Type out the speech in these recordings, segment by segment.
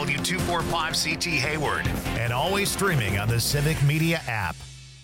W245CT Hayward, and always streaming on the Civic Media app.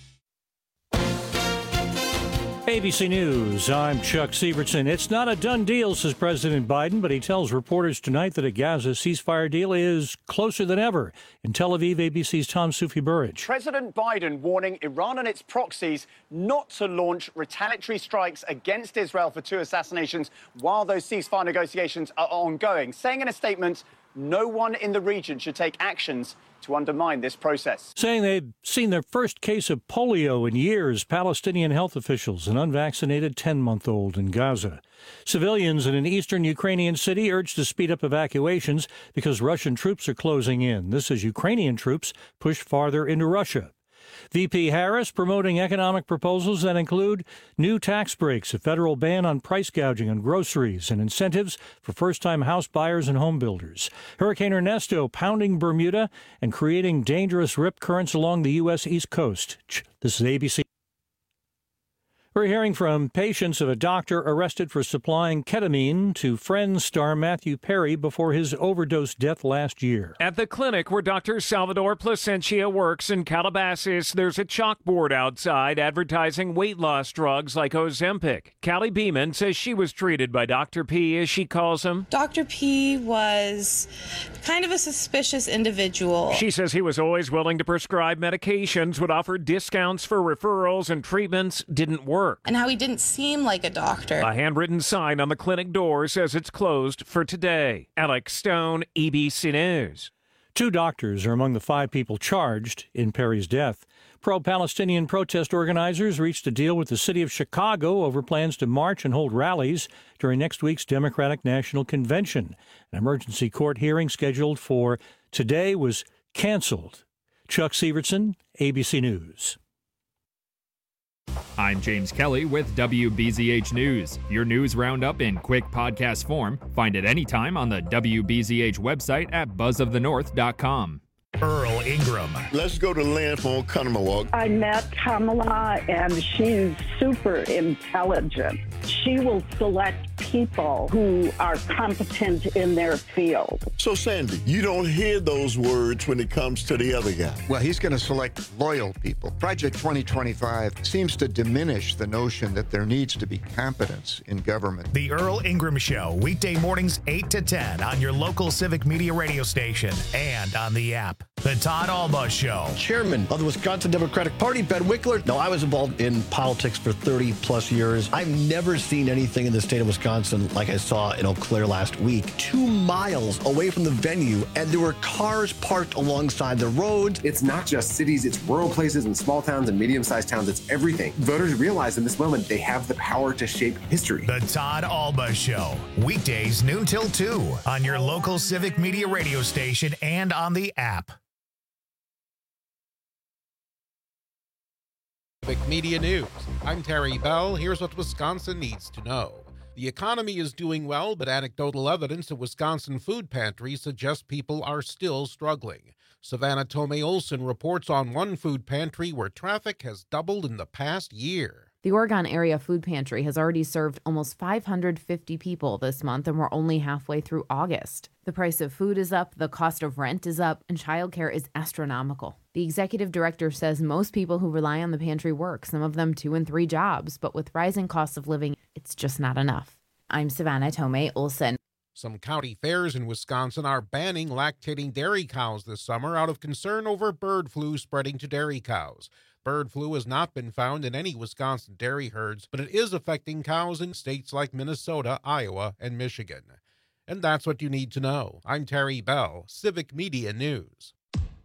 ABC News, I'm Chuck Sievertson. It's not a done deal, says President Biden, but he tells reporters tonight that a Gaza ceasefire deal is closer than ever. In Tel Aviv, ABC's Tom Sufi Burridge. President Biden warning Iran and its proxies not to launch retaliatory strikes against Israel for 2 assassinations while those ceasefire negotiations are ongoing, saying in a statement, no one in the region should take actions to undermine this process. Saying they've seen their first case of polio in years, Palestinian health officials, an unvaccinated 10-month-old in Gaza. Civilians in an eastern Ukrainian city urged to speed up evacuations because Russian troops are closing in. This as Ukrainian troops push farther into Russia. VP Harris promoting economic proposals that include new tax breaks, a federal ban on price gouging on groceries, and incentives for first-time house buyers and home builders. Hurricane Ernesto pounding Bermuda and creating dangerous rip currents along the U.S. East Coast. This is ABC. We're hearing from patients of a doctor arrested for supplying ketamine to Friends star Matthew Perry before his overdose death last year. At the clinic where Dr. Salvador Placencia works in Calabasas, there's a chalkboard outside advertising weight loss drugs like Ozempic. Callie Beeman says she was treated by Dr. P, as she calls him. Dr. P was kind of a suspicious individual. She says he was always willing to prescribe medications, would offer discounts for referrals, and treatments didn't work. And how he didn't seem like a doctor. A handwritten sign on the clinic door says it's closed for today. Alex Stone, ABC News. 2 doctors are among the 5 people charged in Perry's death. Pro-Palestinian protest organizers reached a deal with the city of Chicago over plans to march and hold rallies during next week's Democratic National Convention. An emergency court hearing scheduled for today was canceled. Chuck Sievertson, ABC News. I'm James Kelly with WBZH News. Your news roundup in quick podcast form. Find it anytime on the WBZH website at buzzofthenorth.com. Earl Ingram. Let's go to Lynn for Oconomowoc. I met Kamala, and she's super intelligent. She will select people who are competent in their field. So, Sandy, you don't hear those words when it comes to the other guy. Well, he's going to select loyal people. Project 2025 seems to diminish the notion that there needs to be competence in government. The Earl Ingram Show, weekday mornings 8 to 10 on your local Civic Media radio station and on the app. The Todd Alba Show. Chairman of the Wisconsin Democratic Party, Ben Wickler. No, I was involved in politics for 30 plus years. I've never seen anything in the state of Wisconsin like I saw in Eau Claire last week. 2 miles away from the venue, and there were cars parked alongside the roads. It's not just cities, it's rural places and small towns and medium-sized towns. It's everything. Voters realize in this moment they have the power to shape history. The Todd Alba Show. Weekdays noon till 2 on your local Civic Media radio station and on the app. Civic Media News. I'm Terry Bell. Here's what Wisconsin needs to know. The economy is doing well, but anecdotal evidence at Wisconsin food pantries suggests people are still struggling. Savannah Tomei Olson reports on one food pantry where traffic has doubled in the past year. The Oregon Area Food Pantry has already served almost 550 people this month, and we're only halfway through August. The price of food is up, the cost of rent is up, and childcare is astronomical. The executive director says most people who rely on the pantry work, some of them 2 and 3 jobs, but with rising costs of living, it's just not enough. I'm Savannah Tomei Olson. Some county fairs in Wisconsin are banning lactating dairy cows this summer out of concern over bird flu spreading to dairy cows. Bird flu has not been found in any Wisconsin dairy herds, but it is affecting cows in states like Minnesota, Iowa, and Michigan. And that's what you need to know. I'm Terry Bell, Civic Media News.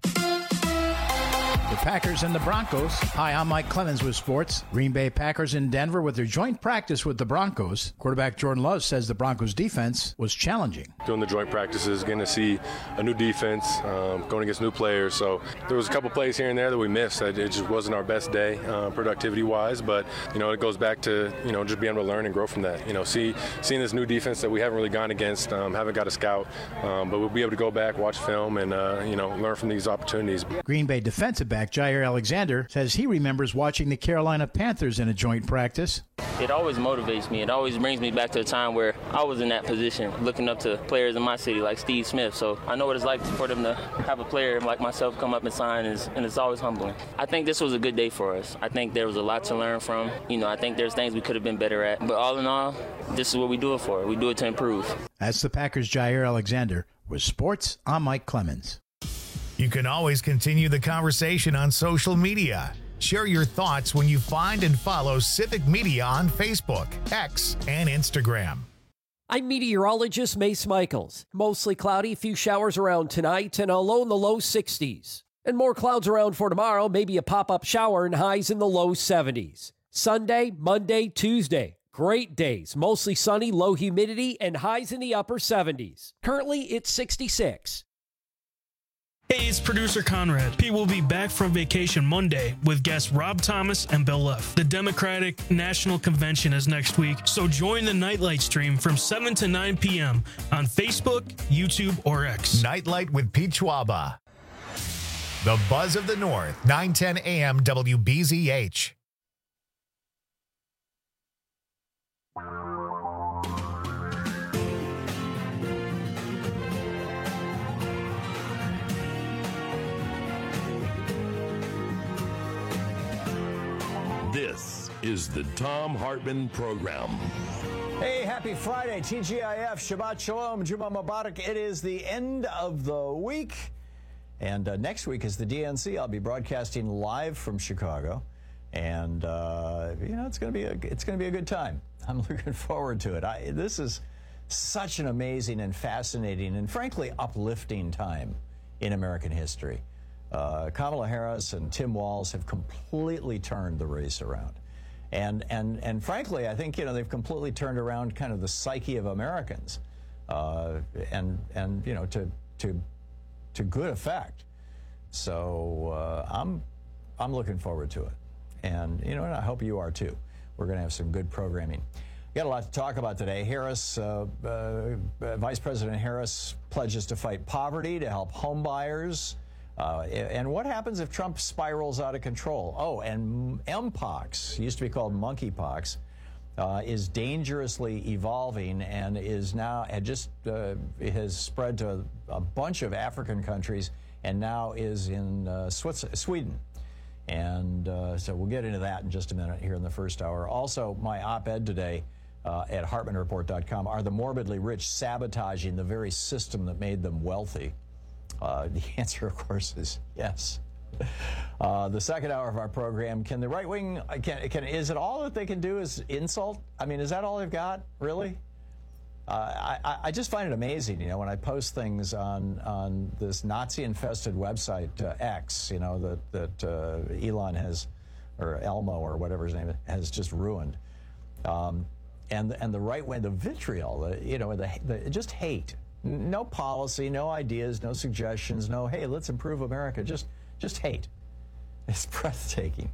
The Packers and the Broncos. Hi, I'm Mike Clemens with sports. Green Bay Packers in Denver with their joint practice with the Broncos. Quarterback Jordan Love says the Broncos defense was challenging. Doing the joint practices, getting to see a new defense, going against new players. So there was a couple plays here and there that we missed. It just wasn't our best day productivity-wise, but, it goes back to, just being able to learn and grow from that. Seeing this new defense that we haven't really gone against, haven't got a scout, but we'll be able to go back, watch film, and, learn from these opportunities. Green Bay defensive back quarterback Jair Alexander says he remembers watching the Carolina Panthers in a joint practice. It always motivates me. It always brings me back to a time where I was in that position, looking up to players in my city like Steve Smith. So I know what it's like for them to have a player like myself come up and sign, and it's always humbling. I think this was a good day for us. I think there was a lot to learn from. I think there's things we could have been better at. But all in all, this is what we do it for. We do it to improve. That's the Packers' Jair Alexander. With sports, I'm Mike Clemens. You can always continue the conversation on social media. Share your thoughts when you find and follow Civic Media on Facebook, X, and Instagram. I'm meteorologist Mace Michaels. Mostly cloudy, few showers around tonight, and a low in the low 60s. And more clouds around for tomorrow, maybe a pop-up shower and highs in the low 70s. Sunday, Monday, Tuesday. Great days, mostly sunny, low humidity, and highs in the upper 70s. Currently, it's 66. Hey, it's producer Conrad. Pete will be back from vacation Monday with guests Rob Thomas and Bill Leff. The Democratic National Convention is next week, so join the Nightlight stream from 7 to 9 p.m. on Facebook, YouTube, or X. Nightlight with Pete Schwaba. The Buzz of the North, 9:10 a.m. WBZH. This is the Thom Hartmann Program. Hey, happy Friday, TGIF, Shabbat Shalom, Juma Mubarak. It is the end of the week, and next week is the DNC. I'll be broadcasting live from Chicago, and it's going to be a good time. I'm looking forward to it. This is such an amazing and fascinating and frankly uplifting time in American history. Kamala Harris and Tim Walz have completely turned the race around. And frankly, I think, they've completely turned around kind of the psyche of Americans, to good effect. So I'm looking forward to it. And, and I hope you are too. We're going to have some good programming. Got a lot to talk about today. Vice President Harris pledges to fight poverty, to help home buyers. And what happens if Trump spirals out of control? Oh, and Mpox, used to be called monkeypox, is dangerously evolving and is now has spread to a bunch of African countries and now is in Sweden. And so we'll get into that in just a minute here in the first hour. Also, my op-ed today at HartmannReport.com, are the morbidly rich sabotaging the very system that made them wealthy? The answer, of course, is yes. The second hour of our program, can the right wing, is it all that they can do is insult? I mean, is that all they've got, really? I just find it amazing, when I post things on this Nazi-infested website, X, that Elon has, or Elmo, or whatever his name is, has just ruined. And the right wing, the vitriol, the just hate. No policy, no ideas, no suggestions, no, hey, let's improve America. Just hate. It's breathtaking.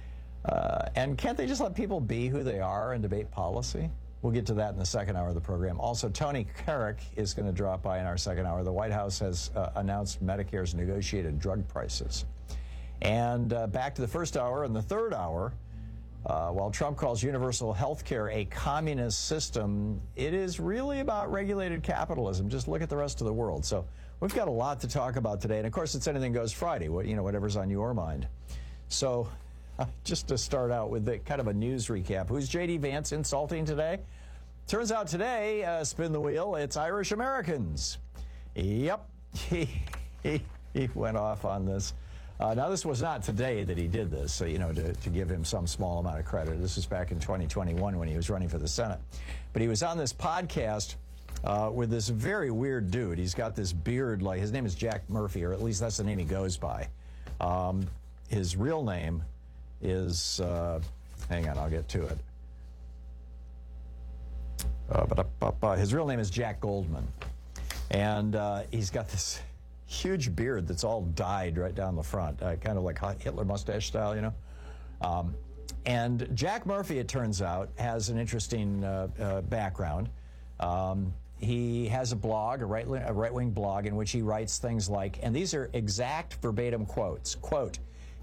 And can't they just let people be who they are and debate policy? We'll get to that in the second hour of the program. Also, Tony Carrick is going to drop by in our second hour. The White House has announced Medicare's negotiated drug prices. And back to the first hour and the third hour, while Trump calls universal health care a communist system, it is really about regulated capitalism. Just look at the rest of the world. So we've got a lot to talk about today. And, of course, it's Anything Goes Friday, whatever's on your mind. So just to start out with kind of a news recap. Who's J.D. Vance insulting today? Turns out today, spin the wheel, it's Irish Americans. Yep, he went off on this. Now, this was not today that he did this, to give him some small amount of credit. This was back in 2021 when he was running for the Senate. But he was on this podcast with this very weird dude. He's got this beard, his name is Jack Murphy, or at least that's the name he goes by. His real name is, hang on, I'll get to it. His real name is Jack Goldman. And he's got this huge beard that's all dyed right down the front, kind of like Hitler mustache style, And Jack Murphy, it turns out, has an interesting background. He has a blog, a right-wing blog, in which he writes things like, and these are exact verbatim quotes, quote,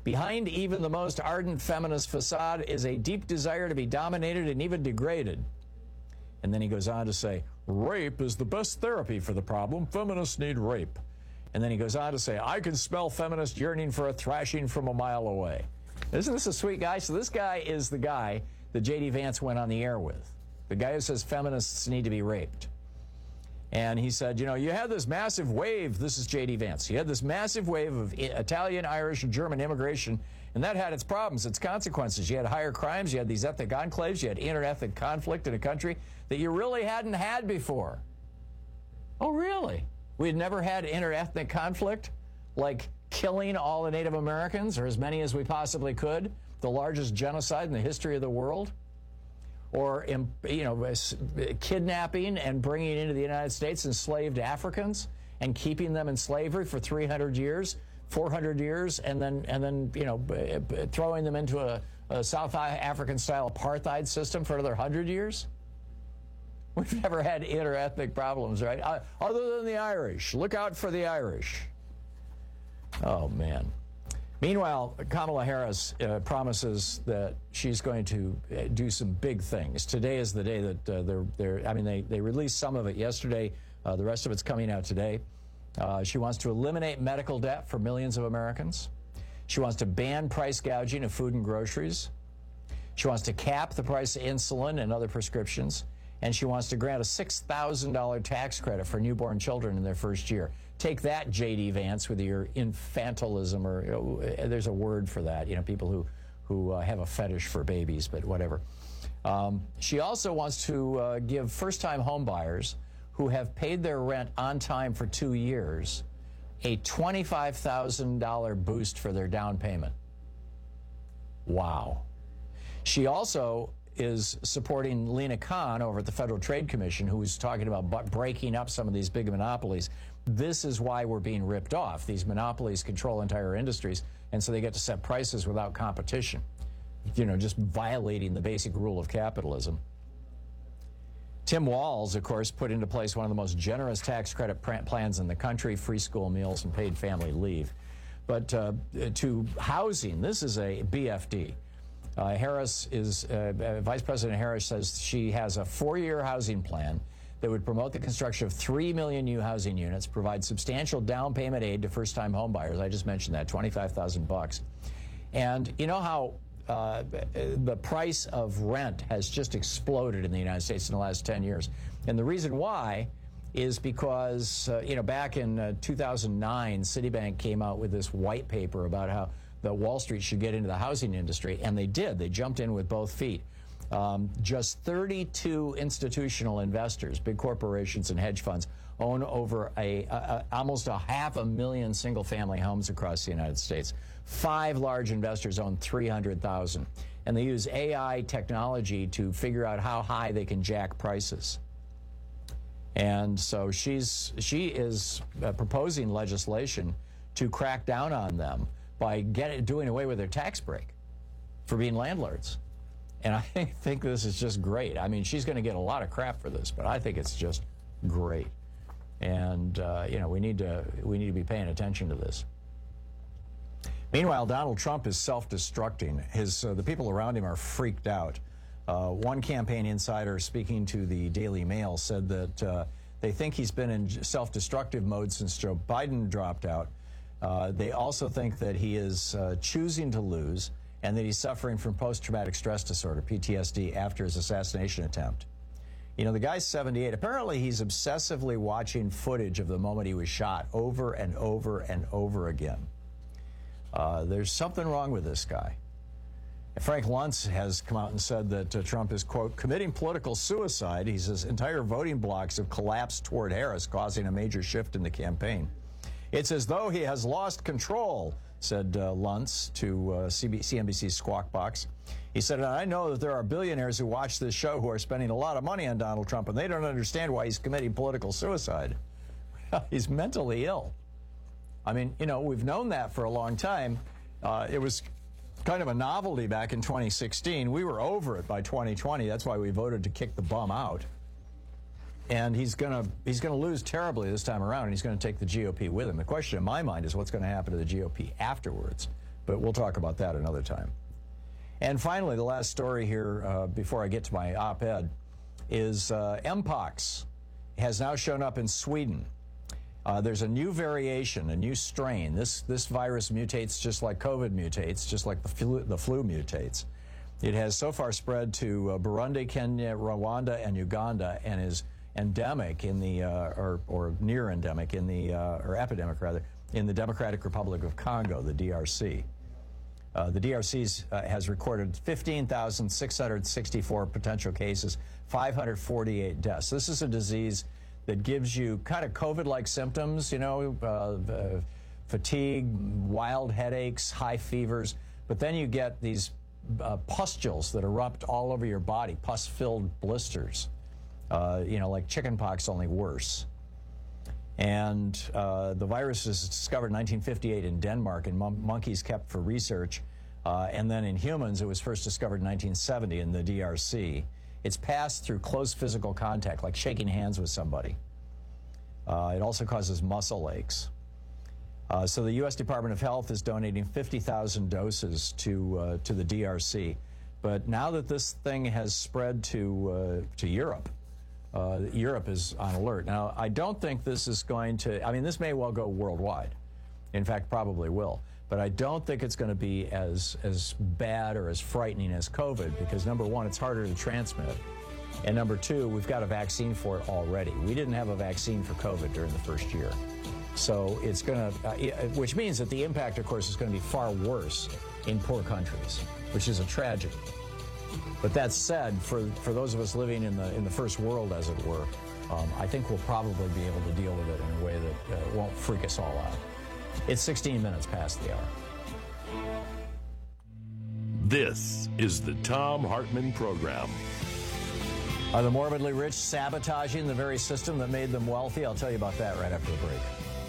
Behind even the most ardent feminist facade is a deep desire to be dominated and even degraded. And then he goes on to say, rape is the best therapy for the problem. Feminists need rape. And then he goes on to say, I can smell feminists yearning for a thrashing from a mile away. Isn't this a sweet guy? So this guy is the guy that J.D. Vance went on the air with. The guy who says feminists need to be raped. And he said, you know, you had this massive wave. This is J.D. Vance. You had this massive wave of Italian, Irish, and German immigration, and that had its problems, its consequences. You had higher crimes. You had these ethnic enclaves. You had inter-ethnic conflict in a country that you really hadn't had before. Oh, really? We had never had inter-ethnic conflict? Like killing all the Native Americans, or as many as we possibly could? The largest genocide in the history of the world? Or, you know, kidnapping and bringing into the United States enslaved Africans and keeping them in slavery for 300 years, 400 years, and then you know, throwing them into a South African-style apartheid system for another 100 years? We've never had inter-ethnic problems, right? Other than the Irish. Look out for the Irish. Oh, man. Meanwhile, Kamala Harris promises that she's going to do some big things. Today is the day that they released some of it yesterday. The rest of it's coming out today. She wants to eliminate medical debt for millions of Americans. She wants to ban price gouging of food and groceries. She wants to cap the price of insulin and other prescriptions. And she wants to grant a $6,000 tax credit for newborn children in their first year. Take that, J.D. Vance, with your infantilism, or you know, there's a word for that, you know, people who have a fetish for babies, but whatever. She also wants to give first-time homebuyers who have paid their rent on time for 2 years a $25,000 boost for their down payment. Wow. She also is supporting Lena Khan over at the Federal Trade Commission, who is talking about breaking up some of these big monopolies. This is why we're being ripped off. These monopolies control entire industries, and so they get to set prices without competition, you know, just violating the basic rule of capitalism. Tim Walz, of course, put into place one of the most generous tax credit plans in the country, free school meals and paid family leave. But to housing, this is a BFD. Vice President Harris says she has a 4-year housing plan that would promote the construction of 3 million new housing units, provide substantial down payment aid to first-time homebuyers. I just mentioned that, $25,000. And you know how the price of rent has just exploded in the United States in the last 10 years. And the reason why is because, you know, back in 2009, Citibank came out with this white paper about how that Wall Street should get into the housing industry, and they did. They jumped in with both feet. Just 32 institutional investors, big corporations and hedge funds, own over almost 500,000 single-family homes across the United States. 5 large investors own 300,000, and they use AI technology to figure out how high they can jack prices. And so she is proposing legislation to crack down on them by doing away with their tax break for being landlords. And I think this is just great. I mean, she's going to get a lot of crap for this, but I think it's just great. And you know, we need to be paying attention to this. Meanwhile, Donald Trump is self-destructing. The people around him are freaked out. One campaign insider speaking to the Daily Mail said that they think he's been in self-destructive mode since Joe Biden dropped out. They also think that he is choosing to lose and that he's suffering from post-traumatic stress disorder, PTSD, after his assassination attempt. You know, the guy's 78. Apparently, he's obsessively watching footage of the moment he was shot over and over and over again. There's something wrong with this guy. Frank Luntz has come out and said that Trump is, quote, committing political suicide. He says entire voting blocks have collapsed toward Harris, causing a major shift in the campaign. It's as though he has lost control, said Luntz to CNBC's Squawk Box. He said, I know that there are billionaires who watch this show who are spending a lot of money on Donald Trump, and they don't understand why he's committing political suicide. He's mentally ill. I mean, you know, we've known that for a long time. It was kind of a novelty back in 2016. We were over it by 2020. That's why we voted to kick the bum out. And he's gonna lose terribly this time around, and he's going to take the GOP with him. The question in my mind is what's going to happen to the GOP afterwards. But we'll talk about that another time. And finally, the last story here before I get to my op-ed is Mpox has now shown up in Sweden. There's a new variation, a new strain. This virus mutates just like COVID mutates, just like the flu mutates. It has so far spread to Burundi, Kenya, Rwanda, and Uganda, and is endemic in the, or near endemic in the, or epidemic rather, in the Democratic Republic of Congo, the DRC. The DRC has recorded 15,664 potential cases, 548 deaths. This is a disease that gives you kind of COVID-like symptoms, you know, fatigue, wild headaches, high fevers, but then you get these pustules that erupt all over your body, pus-filled blisters, you know, like chickenpox, only worse. And the virus was discovered in 1958 in Denmark in monkeys kept for research. And then in humans, it was first discovered in 1970 in the DRC. It's passed through close physical contact, like shaking hands with somebody. It also causes muscle aches. So the U.S. Department of Health is donating 50,000 doses to the DRC. But now that this thing has spread to Europe, Europe is on alert. Now, I don't think this is going to, I mean, this may well go worldwide. In fact, probably will. But I don't think it's going to be as bad or as frightening as COVID, because number one, it's harder to transmit. And number two, we've got a vaccine for it already. We didn't have a vaccine for COVID during the first year. So it's going to, which means that the impact, of course, is going to be far worse in poor countries, which is a tragedy. But that said, for those of us living in the first world, as it were, I think we'll probably be able to deal with it in a way that won't freak us all out. It's 16 minutes past the hour. This is the Thom Hartmann Program. Are the morbidly rich sabotaging the very system that made them wealthy? I'll tell you about that right after the break.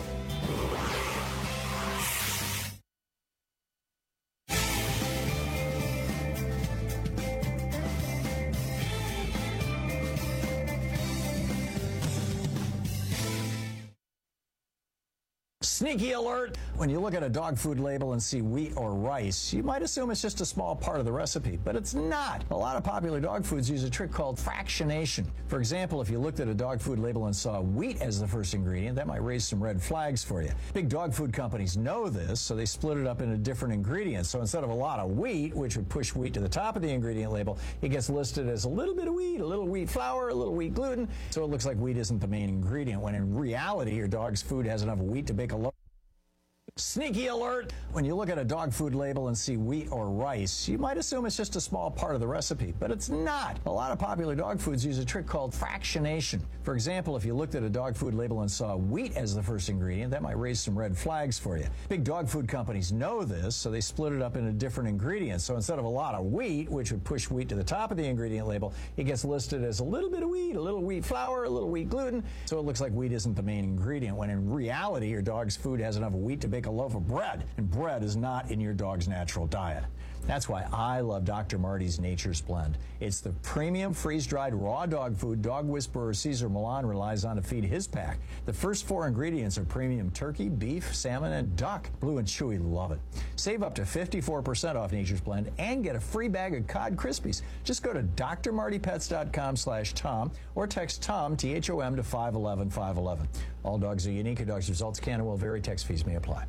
Sneaky alert! When you look at a dog food label and see wheat or rice, you might assume it's just a small part of the recipe, but it's not. A lot of popular dog foods use a trick called fractionation. For example, if you looked at a dog food label and saw wheat as the first ingredient, that might raise some red flags for you. Big dog food companies know this, so they split it up into different ingredients. So instead of a lot of wheat, which would push wheat to the top of the ingredient label, it gets listed as a little bit of wheat, a little wheat flour, a little wheat gluten, so it looks like wheat isn't the main ingredient, when in reality, your dog's food has enough wheat to bake a loaf. Sneaky alert! When you look at a dog food label and see wheat or rice, you might assume it's just a small part of the recipe, but it's not. A lot of popular dog foods use a trick called fractionation. For example, if you looked at a dog food label and saw wheat as the first ingredient, that might raise some red flags for you. Big dog food companies know this, so they split it up into different ingredients. So instead of a lot of wheat, which would push wheat to the top of the ingredient label, it gets listed as a little bit of wheat, a little wheat flour, a little wheat gluten, so it looks like wheat isn't the main ingredient, when in reality, your dog's food has enough wheat to bake a loaf of bread, and bread is not in your dog's natural diet. That's why I love Dr. Marty's Nature's Blend. It's the premium freeze-dried raw dog food Dog Whisperer Cesar Millan relies on to feed his pack. The first 4 ingredients are premium turkey, beef, salmon, and duck. Blue and Chewy love it. Save up to 54% off Nature's Blend and get a free bag of Cod Krispies. Just go to drmartypets.com/Tom or text Tom, T-H-O-M, to 511-511. All dogs are unique. A dog's results can and will vary. Text fees may apply.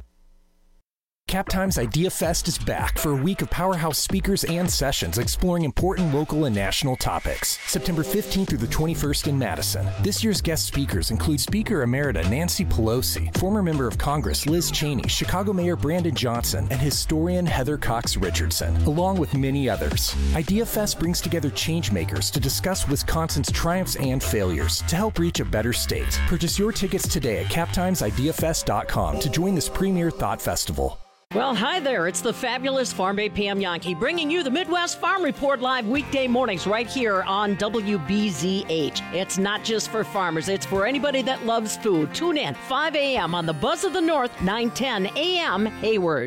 CapTime's Idea Fest is back for a week of powerhouse speakers and sessions exploring important local and national topics. September 15th through the 21st in Madison. This year's guest speakers include Speaker Emerita Nancy Pelosi, former member of Congress Liz Cheney, Chicago Mayor Brandon Johnson, and historian Heather Cox Richardson, along with many others. Idea Fest brings together changemakers to discuss Wisconsin's triumphs and failures to help reach a better state. Purchase your tickets today at CapTimesIdeaFest.com to join this premier thought festival. Well, hi there. It's the fabulous Farm Babe Pam Yankee bringing you the Midwest Farm Report live weekday mornings right here on WBZH. It's not just for farmers. It's for anybody that loves food. Tune in 5 a.m. on the Buzz of the North, 9:10 a.m. Hayward.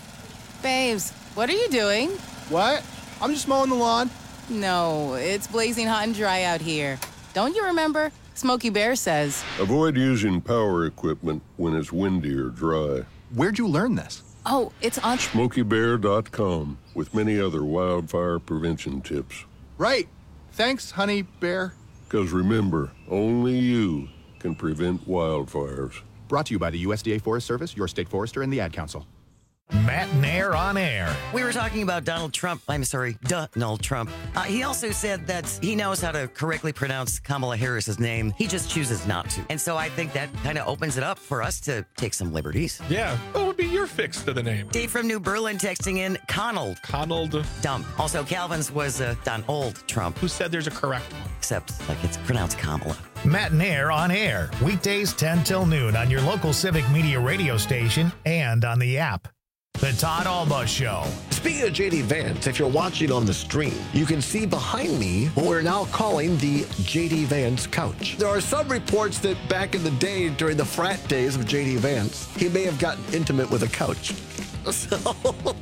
Babes, what are you doing? What? I'm just mowing the lawn. No, it's blazing hot and dry out here. Don't you remember? Smokey Bear says, avoid using power equipment when it's windy or dry. Where'd you learn this? Oh, it's on SmokeyBear.com with many other wildfire prevention tips. Right. Thanks, Honey Bear. Because remember, only you can prevent wildfires. Brought to you by the USDA Forest Service, your state forester, and the Ad Council. Matt Nair on air. We were talking about Donald Trump. Donald Trump. He also said that he knows how to correctly pronounce Kamala Harris's name. He just chooses not to. And so I think that kind of opens it up for us to take some liberties. Yeah. What would be your fix to the name? Dave from New Berlin texting in Conald. Dump. Also, Calvin's was Donald Trump. Who said there's a correct one? Except, like, it's pronounced Kamala. Matt Nair on air. Weekdays 10 till noon on your local Civic Media radio station and on the app. The Todd Alba Show. Speaking of J.D. Vance, if you're watching on the stream, you can see behind me what we're now calling the J.D. Vance couch. There are some reports that back in the day, during the frat days of J.D. Vance, he may have gotten intimate with a couch. So...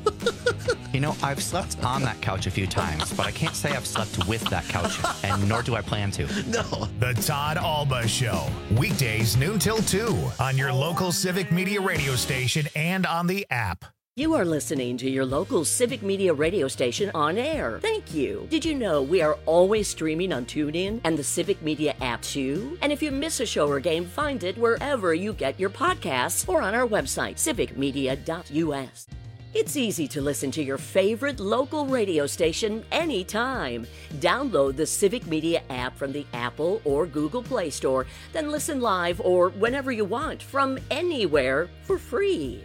You know, I've slept on that couch a few times, but I can't say I've slept with that couch, and nor do I plan to. No. The Todd Alba Show. Weekdays noon till 2 on your local Civic Media radio station and on the app. You are listening to your local Civic Media radio station on air. Thank you. Did you know we are always streaming on TuneIn and the Civic Media app too? And if you miss a show or game, find it wherever you get your podcasts or on our website, civicmedia.us. It's easy to listen to your favorite local radio station anytime. Download the Civic Media app from the Apple or Google Play Store, then listen live or whenever you want from anywhere for free.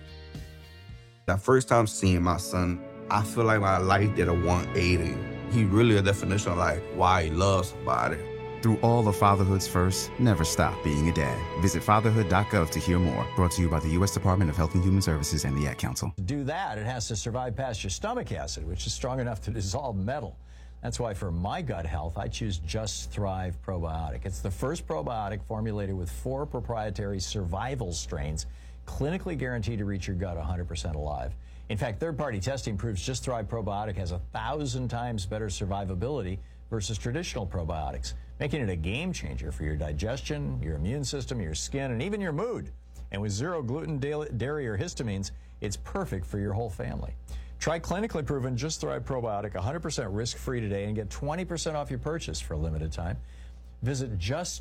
That first time seeing my son, I feel like my life did a 180. He really a definition of like why he loves somebody. Through all of fatherhood's first, never stop being a dad. Visit fatherhood.gov to hear more. Brought to you by the U.S. Department of Health and Human Services and the Ad Council. To do that, it has to survive past your stomach acid, which is strong enough to dissolve metal. That's why for my gut health, I choose Just Thrive Probiotic. It's the first probiotic formulated with 4 proprietary survival strains, clinically guaranteed to reach your gut 100% alive. In fact, third-party testing proves Just Thrive Probiotic has 1,000 times better survivability versus traditional probiotics, making it a game changer for your digestion, your immune system, your skin, and even your mood. And with 0 gluten, dairy, or histamines, it's perfect for your whole family. Try clinically proven Just Thrive Probiotic 100% risk-free today and get 20% off your purchase for a limited time. Visit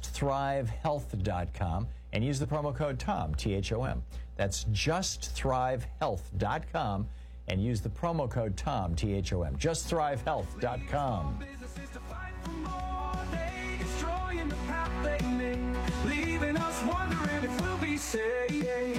justthrivehealth.com and use the promo code TOM, T-H-O-M. That's justthrivehealth.com and use the promo code TOM, T-H-O-M. Justthrivehealth.com. Leaving us wondering if we'll be saved.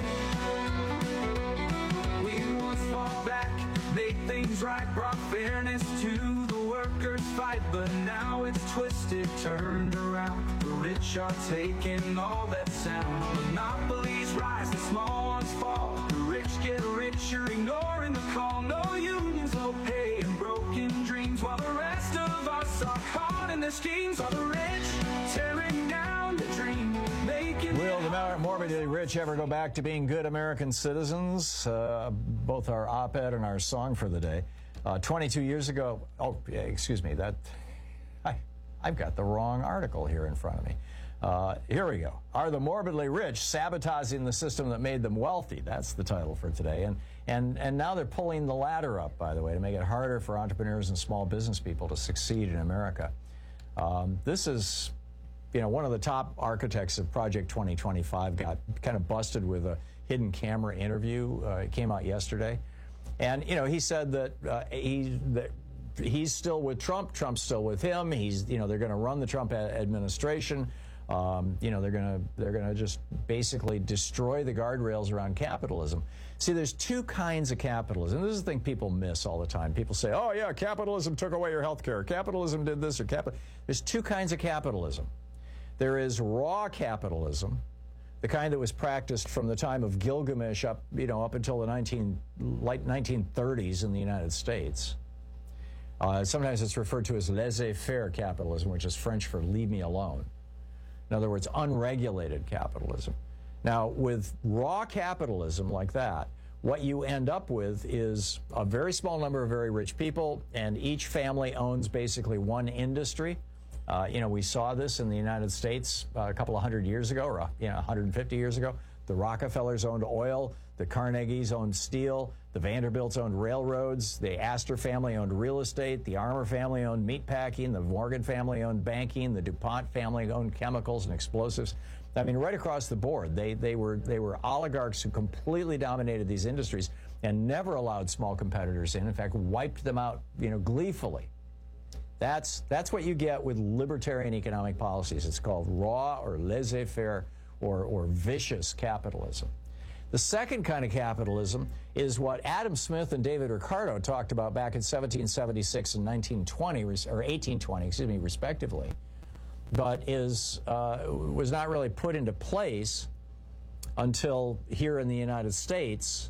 We once fought back, made things right, brought fairness to the workers' fight, but now it's twisted, turned around. The rich are taking all that sound. Monopolies rise, the small ones fall. The rich get richer, ignoring the call. No unions, low pay, and broken dreams, while the rest of us are caught in the schemes of the rich, tearing down the dream. Will the morbidly rich ever go back to being good American citizens? Both our op-ed and our song for the day. 22 years ago, I've got the wrong article here in front of me. Here we go. Are the morbidly rich sabotaging the system that made them wealthy? That's the title for today. And now they're pulling the ladder up, by the way, to make it harder for entrepreneurs and small business people to succeed in America. This is... one of the top architects of Project 2025 got kind of busted with a hidden camera interview. It came out yesterday. And, he said that he's still with Trump. Trump's still with him. They're going to run the Trump administration. They're going to just basically destroy the guardrails around capitalism. See, there's 2 kinds of capitalism. This is the thing people miss all the time. People say, oh, yeah, capitalism took away your health care. Capitalism did this or There's 2 kinds of capitalism. There is raw capitalism, the kind that was practiced from the time of Gilgamesh up until the late 1930s in the United States. Sometimes it's referred to as laissez-faire capitalism, which is French for leave me alone. In other words, unregulated capitalism. Now, with raw capitalism like that, what you end up with is a very small number of very rich people, and each family owns basically one industry. We saw this in the United States a couple of 100 years ago, or 150 years ago. The Rockefellers owned oil. The Carnegies owned steel. The Vanderbilts owned railroads. The Astor family owned real estate. The Armour family owned meatpacking. The Morgan family owned banking. The DuPont family owned chemicals and explosives. I mean, right across the board, they were oligarchs who completely dominated these industries and never allowed small competitors in. In fact, wiped them out, gleefully. That's what you get with libertarian economic policies. It's called raw or laissez-faire or vicious capitalism. The second kind of capitalism is what Adam Smith and David Ricardo talked about back in 1776 and 1920, or 1820, respectively, but was not really put into place until here in the United States.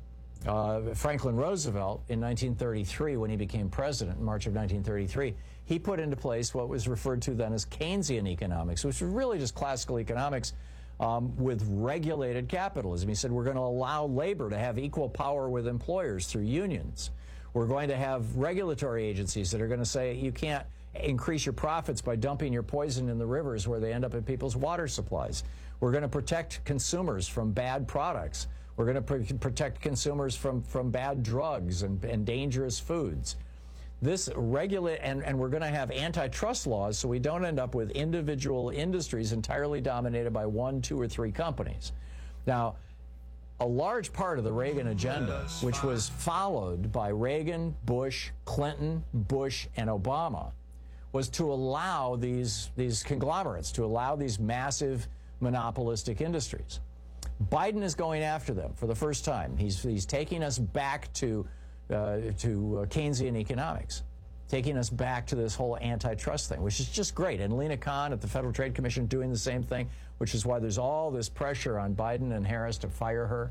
Franklin Roosevelt, in 1933, when he became president in March of 1933, he put into place what was referred to then as Keynesian economics, which was really just classical economics with regulated capitalism. He said, we're going to allow labor to have equal power with employers through unions. We're going to have regulatory agencies that are going to say you can't increase your profits by dumping your poison in the rivers where they end up in people's water supplies. We're going to protect consumers from bad products. We're going to protect consumers from bad drugs and dangerous foods. This regulate, and we're going to have antitrust laws so we don't end up with individual industries entirely dominated by 1, 2, or 3 companies. Now, a large part of the Reagan agenda, which was followed by Reagan, Bush, Clinton, Bush, and Obama, was to allow these conglomerates, to allow these massive monopolistic industries. Biden is going after them for the first time. He's taking us back to Keynesian economics, taking us back to this whole antitrust thing, which is just great. And Lena Khan at the Federal Trade Commission doing the same thing, which is why there's all this pressure on Biden and Harris to fire her.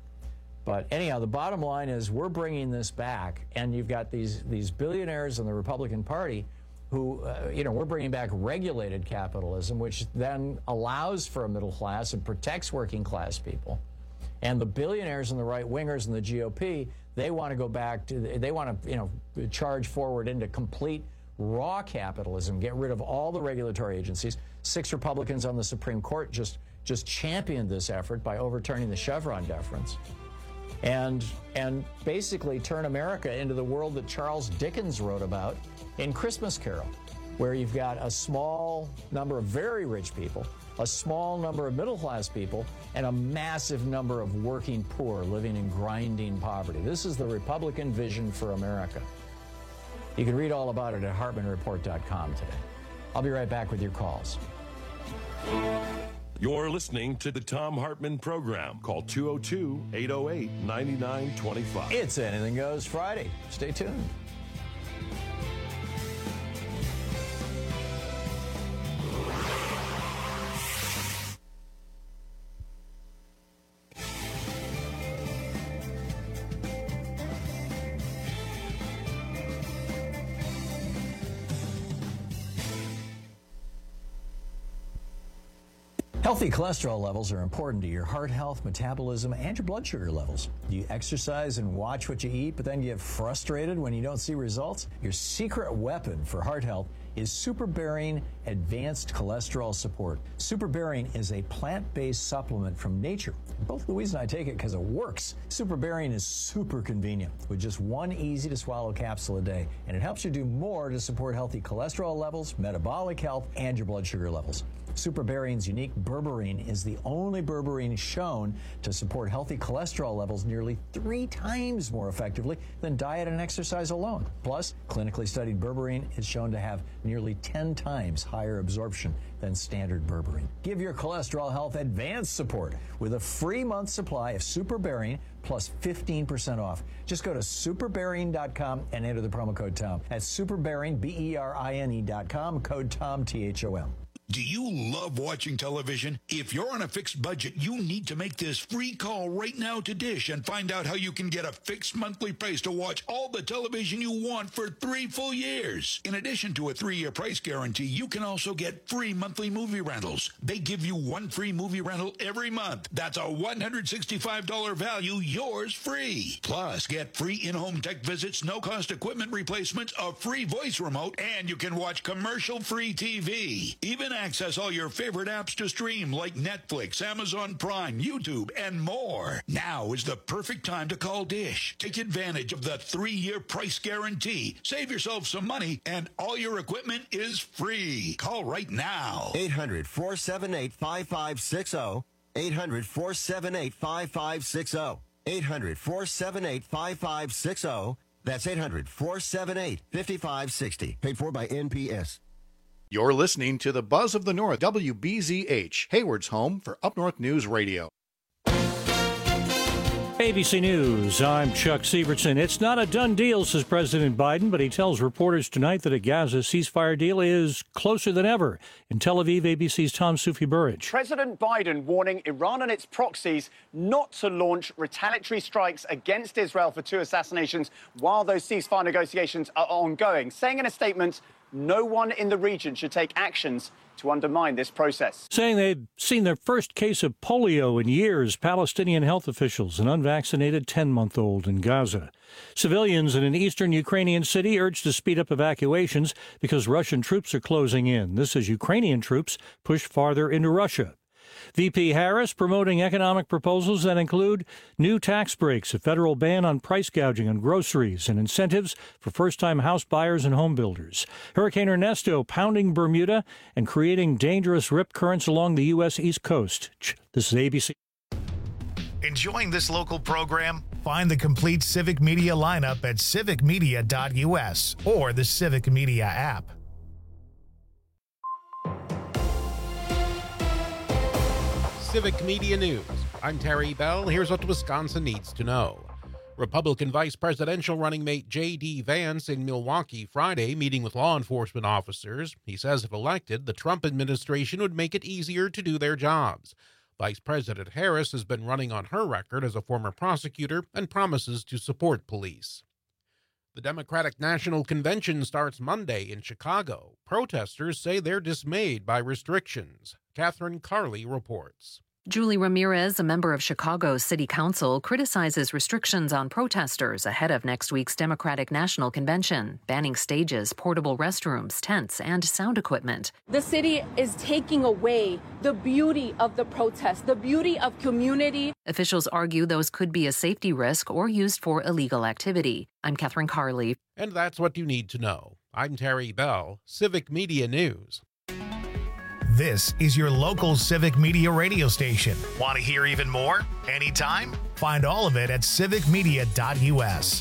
But anyhow, the bottom line is we're bringing this back, and you've got these billionaires in the Republican Party who, we're bringing back regulated capitalism, which then allows for a middle class and protects working class people. And the billionaires and the right-wingers and the GOP, they want to go back to, they want to, charge forward into complete raw capitalism, get rid of all the regulatory agencies. 6 Republicans on the Supreme Court just championed this effort by overturning the Chevron deference. And basically turn America into the world that Charles Dickens wrote about in Christmas Carol, where you've got a small number of very rich people, a small number of middle-class people, and a massive number of working poor living in grinding poverty. This is the Republican vision for America. You can read all about it at HartmanReport.com today. I'll be right back with your calls. You're listening to the Thom Hartmann Program. Call 202-808-9925. It's Anything Goes Friday. Stay tuned. Healthy cholesterol levels are important to your heart health, metabolism, and your blood sugar levels. Do you exercise and watch what you eat, but then get frustrated when you don't see results? Your secret weapon for heart health is SuperBarian Advanced Cholesterol Support. SuperBarian is a plant-based supplement from nature. Both Louise and I take it because it works. SuperBarian is super convenient with just 1 easy-to-swallow capsule a day, and it helps you do more to support healthy cholesterol levels, metabolic health, and your blood sugar levels. SuperBarian's unique berberine is the only berberine shown to support healthy cholesterol levels nearly 3 times more effectively than diet and exercise alone. Plus, clinically studied berberine is shown to have nearly 10 times higher absorption than standard berberine. Give your cholesterol health advanced support with a free month supply of SuperBarian plus 15% off. Just go to superbarian.com and enter the promo code TOM. That's SuperBarian, BERINE.com, code TOM, THOM. Do you love watching television? If you're on a fixed budget, you need to make this free call right now to Dish and find out how you can get a fixed monthly price to watch all the television you want for 3 full years. In addition to a 3-year price guarantee, you can also get free monthly movie rentals. They give you 1 free movie rental every month. That's a $165 value, yours free. Plus, get free in-home tech visits, no-cost equipment replacements, a free voice remote, and you can watch commercial-free TV. Even access all your favorite apps to stream like Netflix, Amazon Prime, YouTube, and more. Now is the perfect time to call Dish. Take advantage of the 3-year price guarantee. Save yourself some money, and all your equipment is free. Call right now. 800-478-5560. 800-478-5560. 800-478-5560. That's 800-478-5560. Paid for by NPS. You're listening to the Buzz of the North, WBZH, Hayward's home for Up North News Radio. ABC News, I'm Chuck Sievertson. It's not a done deal, says President Biden, but he tells reporters tonight that a Gaza ceasefire deal is closer than ever. In Tel Aviv, ABC's Tom Sufi Burridge. President Biden warning Iran and its proxies not to launch retaliatory strikes against Israel for 2 assassinations while those ceasefire negotiations are ongoing, saying in a statement, no one in the region should take actions to undermine this process. Saying they've seen their first case of polio in years, Palestinian health officials, an unvaccinated 10-month-old in Gaza. Civilians in an eastern Ukrainian city urged to speed up evacuations because Russian troops are closing in. This as Ukrainian troops push farther into Russia. VP Harris promoting economic proposals that include new tax breaks, a federal ban on price gouging on groceries, and incentives for first-time house buyers and home builders. Hurricane Ernesto pounding Bermuda and creating dangerous rip currents along the U.S. East Coast. This is ABC. Enjoying this local program? Find the complete Civic Media lineup at civicmedia.us or the Civic Media app. Civic Media News. I'm Terry Bell. Here's what Wisconsin needs to know. Republican vice presidential running mate J.D. Vance in Milwaukee Friday meeting with law enforcement officers. He says if elected, the Trump administration would make it easier to do their jobs. Vice President Harris has been running on her record as a former prosecutor and promises to support police. The Democratic National Convention starts Monday in Chicago. Protesters say they're dismayed by restrictions. Catherine Carley reports. Julie Ramirez, a member of Chicago's City Council, criticizes restrictions on protesters ahead of next week's Democratic National Convention, banning stages, portable restrooms, tents, and sound equipment. The city is taking away the beauty of the protest, the beauty of community. Officials argue those could be a safety risk or used for illegal activity. I'm Catherine Carley. And that's what you need to know. I'm Terry Bell, Civic Media News. This is your local Civic Media radio station. Want to hear even more? Anytime? Find all of it at civicmedia.us.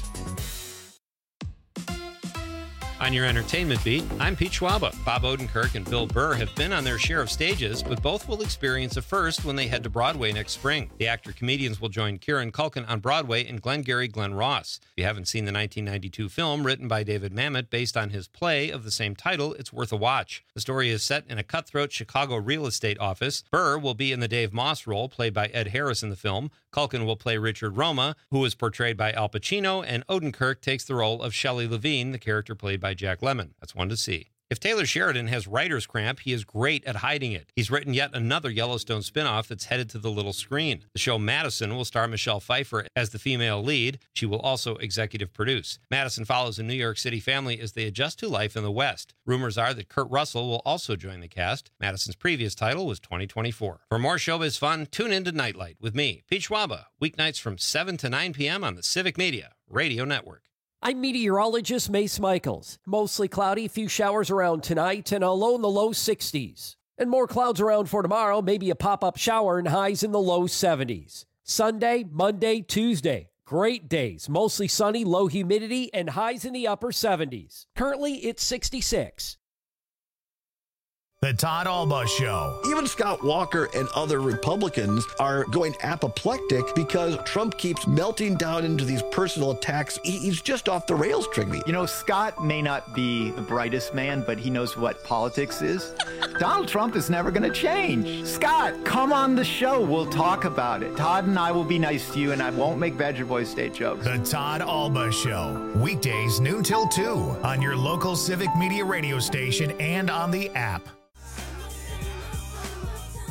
On your entertainment beat, I'm Pete Schwaba. Bob Odenkirk and Bill Burr have been on their share of stages, but both will experience a first when they head to Broadway next spring. The actor-comedians will join Kieran Culkin on Broadway in Glengarry Glen Ross. If you haven't seen the 1992 film written by David Mamet based on his play of the same title, it's worth a watch. The story is set in a cutthroat Chicago real estate office. Burr will be in the Dave Moss role, played by Ed Harris in the film. Culkin will play Richard Roma, who is portrayed by Al Pacino, and Odenkirk takes the role of Shelley Levine, the character played by Jack Lemmon. That's one to see. If Taylor Sheridan has writer's cramp, he is great at hiding it. He's written yet another Yellowstone spinoff that's headed to the little screen. The show Madison will star Michelle Pfeiffer as the female lead. She will also executive produce. Madison follows a New York City family as they adjust to life in the West. Rumors are that Kurt Russell will also join the cast. Madison's previous title was 2024. For more showbiz fun, tune into Nightlight with me, Pete Schwaba, weeknights from 7 to 9 p.m. on the Civic Media Radio Network. I'm meteorologist Mace Michaels. Mostly cloudy, few showers around tonight, and a low in the low 60s. And more clouds around for tomorrow, maybe a pop-up shower and highs in the low 70s. Sunday, Monday, Tuesday. Great days, mostly sunny, low humidity, and highs in the upper 70s. Currently, it's 66. The Todd Alba Show. Even Scott Walker and other Republicans are going apoplectic because Trump keeps melting down into these personal attacks. He's just off the rails, Trigby. You know, Scott may not be the brightest man, but he knows what politics is. Donald Trump is never going to change. Scott, come on the show. We'll talk about it. Todd and I will be nice to you, and I won't make Badger Boy State jokes. The Todd Alba Show. Weekdays noon till 2 on your local Civic Media radio station and on the app.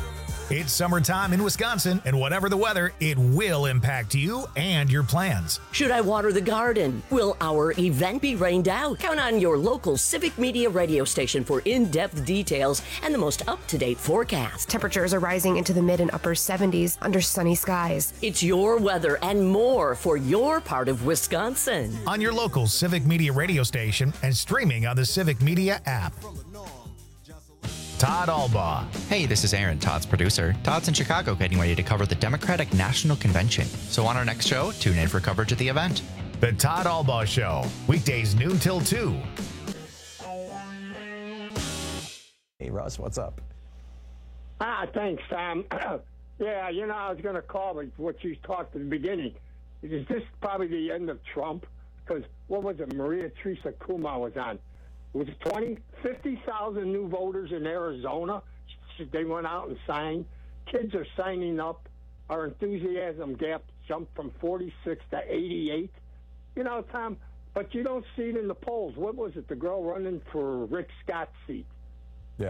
It's summertime in Wisconsin, and whatever the weather, it will impact you and your plans. Should I water the garden? Will our event be rained out? Count on your local Civic Media radio station for in-depth details and the most up-to-date forecast. Temperatures are rising into the mid and upper 70s under sunny skies. It's your weather and more for your part of Wisconsin. On your local Civic Media radio station and streaming on the Civic Media app. Todd Albaugh. Hey, this is Aaron, Todd's producer. Todd's in Chicago getting ready to cover the Democratic National Convention. So on our next show, tune in for coverage of the event. The Todd Albaugh Show, weekdays noon till 2. Hey, Russ, what's up? Thanks, Tom. Yeah, I was going to call what you talked at the beginning. Is this probably the end of Trump? Because, what was it, Maria Teresa Kuma was on. It was 50,000 new voters in Arizona. They went out and signed. Kids are signing up. Our enthusiasm gap jumped from 46 to 88. Tom, but you don't see it in the polls. What was it? The girl running for Rick Scott's seat. Yeah.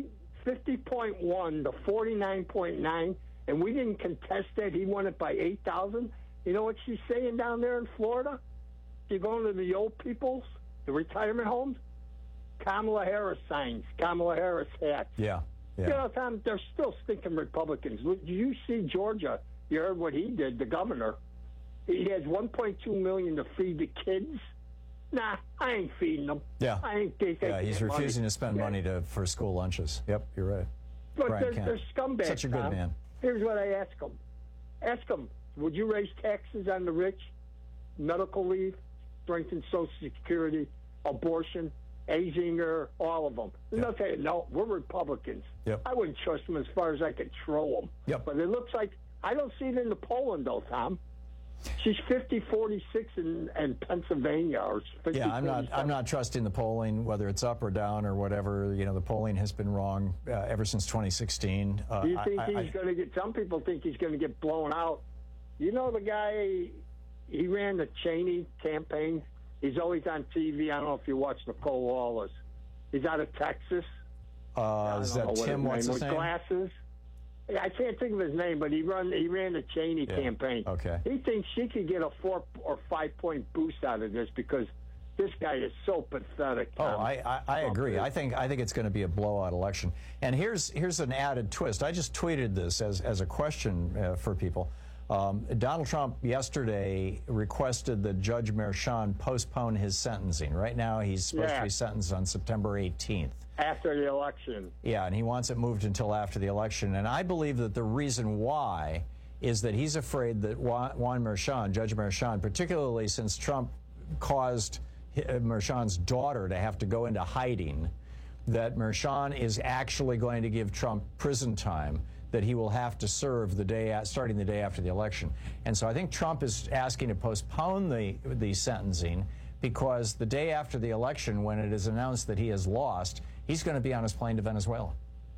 50.1 to 49.9, and we didn't contest that. He won it by 8,000. You know what she's saying down there in Florida? She's going to the old people's, the retirement homes. Kamala Harris signs, Kamala Harris hats. Yeah. Tom, they're still stinking Republicans. You see Georgia, you heard what he did, the governor. He has $1.2 million to feed the kids. Nah, I ain't feeding them. Yeah. He's refusing to spend money for school lunches. Yep, you're right. But they're scumbags, Such a good Tom. man. Here's what I ask them. Would you raise taxes on the rich? Medical leave, strengthen Social Security, abortion, Azinger, all of them. And they'll tell you, no, we're Republicans. Yep. I wouldn't trust them as far as I could throw them. Yep. But it looks like, I don't see it in the polling, though, Tom. She's 50-46 in Pennsylvania, or 50. Yeah, I'm not trusting the polling, whether it's up or down or whatever. The polling has been wrong ever since 2016. Do you think he's going to get? Some people think he's going to get blown out. The guy, he ran the Cheney campaign. He's always on TV. I don't know if you watch Nicole Wallace. He's out of Texas. Is that Tim? What's his name? With glasses. I can't think of his name, but he ran the Cheney campaign. Okay. He thinks she could get a 4 or 5 point boost out of this because this guy is so pathetic. Tom. I agree. I think it's going to be a blowout election. And here's an added twist. I just tweeted this as a question for people. Donald Trump yesterday requested that Judge Merchan postpone his sentencing. Right now, he's supposed to be sentenced on September 18th. After the election. Yeah, and he wants it moved until after the election. And I believe that the reason why is that he's afraid that Judge Merchan, particularly since Trump caused Merchan's daughter to have to go into hiding, that Merchan is actually going to give Trump prison time that he will have to serve starting the day after the election. And so I think Trump is asking to postpone the sentencing because the day after the election, when it is announced that he has lost, he's going to be on his plane to Venezuela.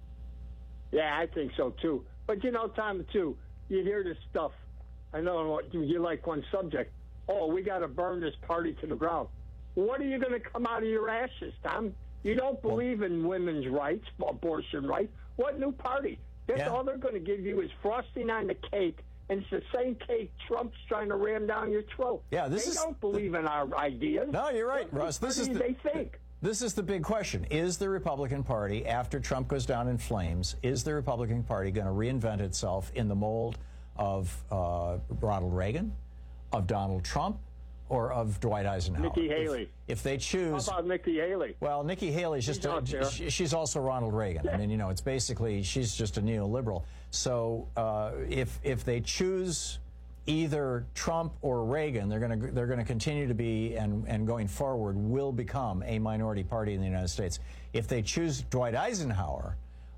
Yeah, I think so, too. But, Tom, too, you hear this stuff. I know you like one subject. Oh, we got to burn this party to the ground. What are you going to come out of your ashes, Tom? You don't believe in women's rights, abortion rights. What new party? That's all they're going to give you is frosting on the cake, and it's the same cake Trump's trying to ram down your throat. Yeah, they don't believe in our ideas. No, you're right, Russ. They think. This is the big question. Is the Republican Party, after Trump goes down in flames, is the Republican Party going to reinvent itself in the mold of Ronald Reagan, of Donald Trump, or of Dwight Eisenhower? Nikki Haley. If they choose... How about Nikki Haley? Well, Nikki Haley's she's also Ronald Reagan. I mean, it's basically, she's just a neoliberal. So if they choose either Trump or Reagan, they're going to continue to be, and going forward will become a minority party in the United States. If they choose Dwight Eisenhower,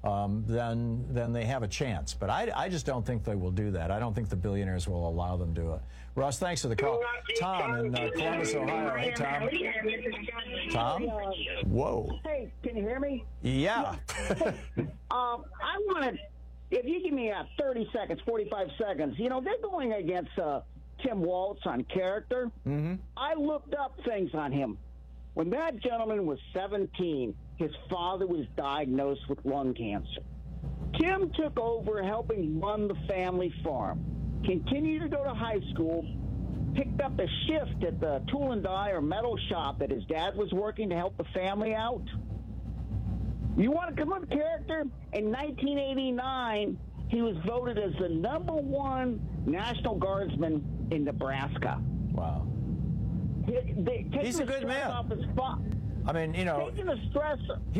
then they have a chance. But I just don't think they will do that. I don't think the billionaires will allow them to do it. Russ, thanks for the call. Tom in Columbus, Ohio. Hey, Tom. Tom? Whoa. Hey, can you hear me? Yeah. I want to, if you give me 30 seconds, 45 seconds, they're going against Tim Walz on character. Mm-hmm. I looked up things on him. When that gentleman was 17, his father was diagnosed with lung cancer. Tim took over helping run the family farm, continued to go to high school, picked up a shift at the tool and die or metal shop that his dad was working to help the family out. You want to come up character? In 1989, he was voted as the #1 National Guardsman in Nebraska. Wow. He's a good man. I mean, you know, taking the stress.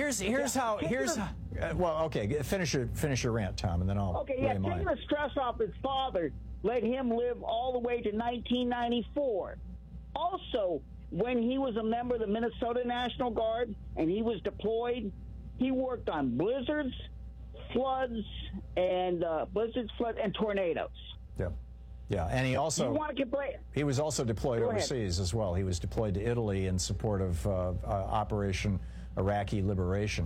Well, okay. Finish your rant, Tom, and then I'll. Okay, yeah. Taking the stress off his father let him live all the way to 1994. Also, when he was a member of the Minnesota National Guard and he was deployed, he worked on blizzards, floods, and tornadoes. Yeah. Yeah, and he also he was also deployed overseas as well. He was deployed to Italy in support of Operation Iraqi Liberation.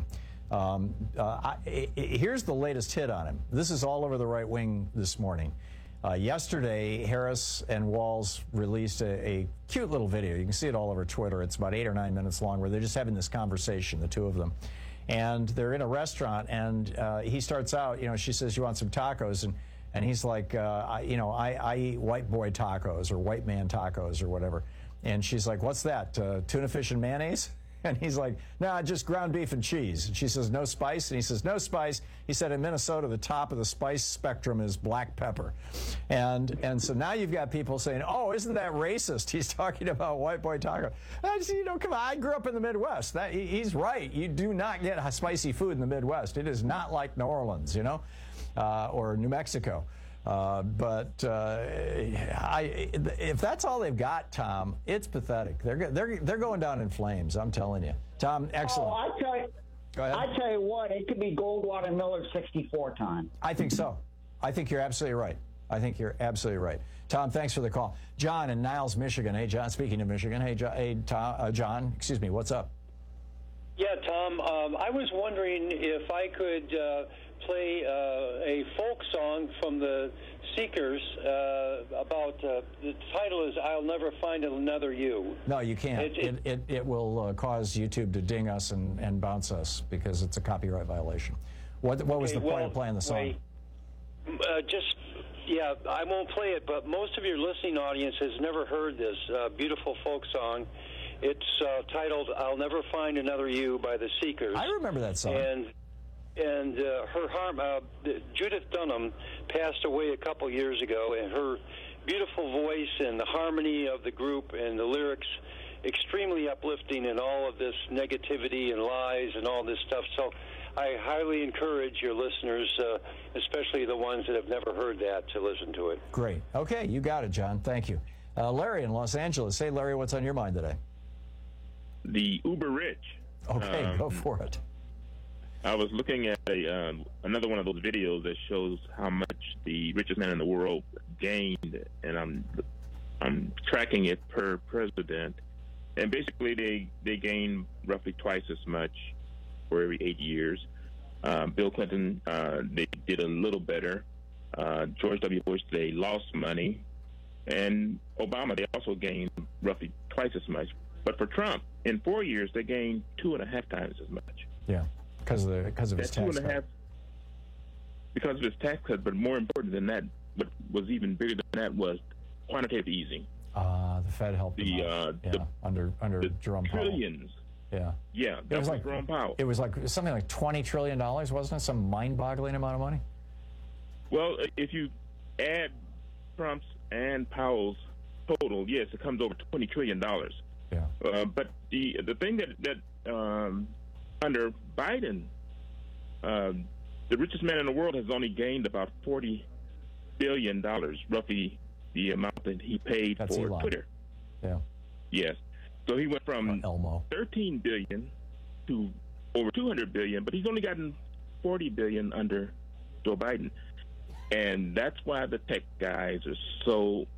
Here's the latest hit on him. This is all over the right wing this morning. Yesterday, Harris and Walz released a cute little video. You can see it all over Twitter. It's about 8 or 9 minutes long, where they're just having this conversation, the two of them. And they're in a restaurant, and he starts out, you know, she says, "You want some tacos?" And he's like, I eat white boy tacos or white man tacos or whatever. And she's like, "What's that, tuna fish and mayonnaise?" And he's like, "Nah, just ground beef and cheese." And she says, "No spice?" And he says, "No spice." He said, "In Minnesota, the top of the spice spectrum is black pepper." And so now you've got people saying, "Oh, isn't that racist? He's talking about white boy taco." I just, come on, I grew up in the Midwest. He's right. You do not get spicy food in the Midwest. It is not like New Orleans, or New Mexico. If that's all they've got, Tom, it's pathetic. They're going down in flames. I'm telling you, Tom. Excellent. Oh, I tell you what, it could be Goldwater Miller 64 time. I think so. I think you're absolutely right. Tom, thanks for the call. John in Niles, Michigan. Hey, John. Speaking of Michigan, hey, John. Excuse me. What's up? Yeah, Tom. I was wondering if I could play a folk song from the Seekers about the title is "I'll Never Find Another You." No, you can't. It will cause YouTube to ding us and bounce us because it's a copyright violation. What was the point of playing the song? I won't play it, but most of your listening audience has never heard this beautiful folk song. It's titled "I'll Never Find Another You" by the Seekers. I remember that song. And Judith Dunham passed away a couple years ago, and her beautiful voice and the harmony of the group and the lyrics extremely uplifting in all of this negativity and lies and all this stuff. So I highly encourage your listeners, especially the ones that have never heard that, to listen to it. Great. Okay, you got it, John. Thank you. Larry in Los Angeles. Hey, Larry, what's on your mind today? The uber rich. Okay, go for it. I was looking at another one of those videos that shows how much the richest man in the world gained, and I'm tracking it per president. And basically, they gain roughly twice as much for every 8 years. Bill Clinton, they did a little better. George W. Bush, they lost money. And Obama, they also gained roughly twice as much. But for Trump, in 4 years, they gained 2.5 times as much. Yeah, because of his tax cut. Because of his tax cut, but more important than that, what was even bigger than that was quantitative easing. The Fed helped under Jerome Powell. Trillions. Yeah. Yeah, that was like Jerome Powell. It was like something like $20 trillion, wasn't it? Some mind-boggling amount of money? Well, if you add Trump's and Powell's total, yes, it comes over $20 trillion. Yeah. But the thing that under Biden, the richest man in the world has only gained about $40 billion, roughly the amount that he paid for Elon. Twitter. Yeah. Yes. So he went from $13 billion to over $200 billion, but he's only gotten $40 billion under Joe Biden. And that's why the tech guys are so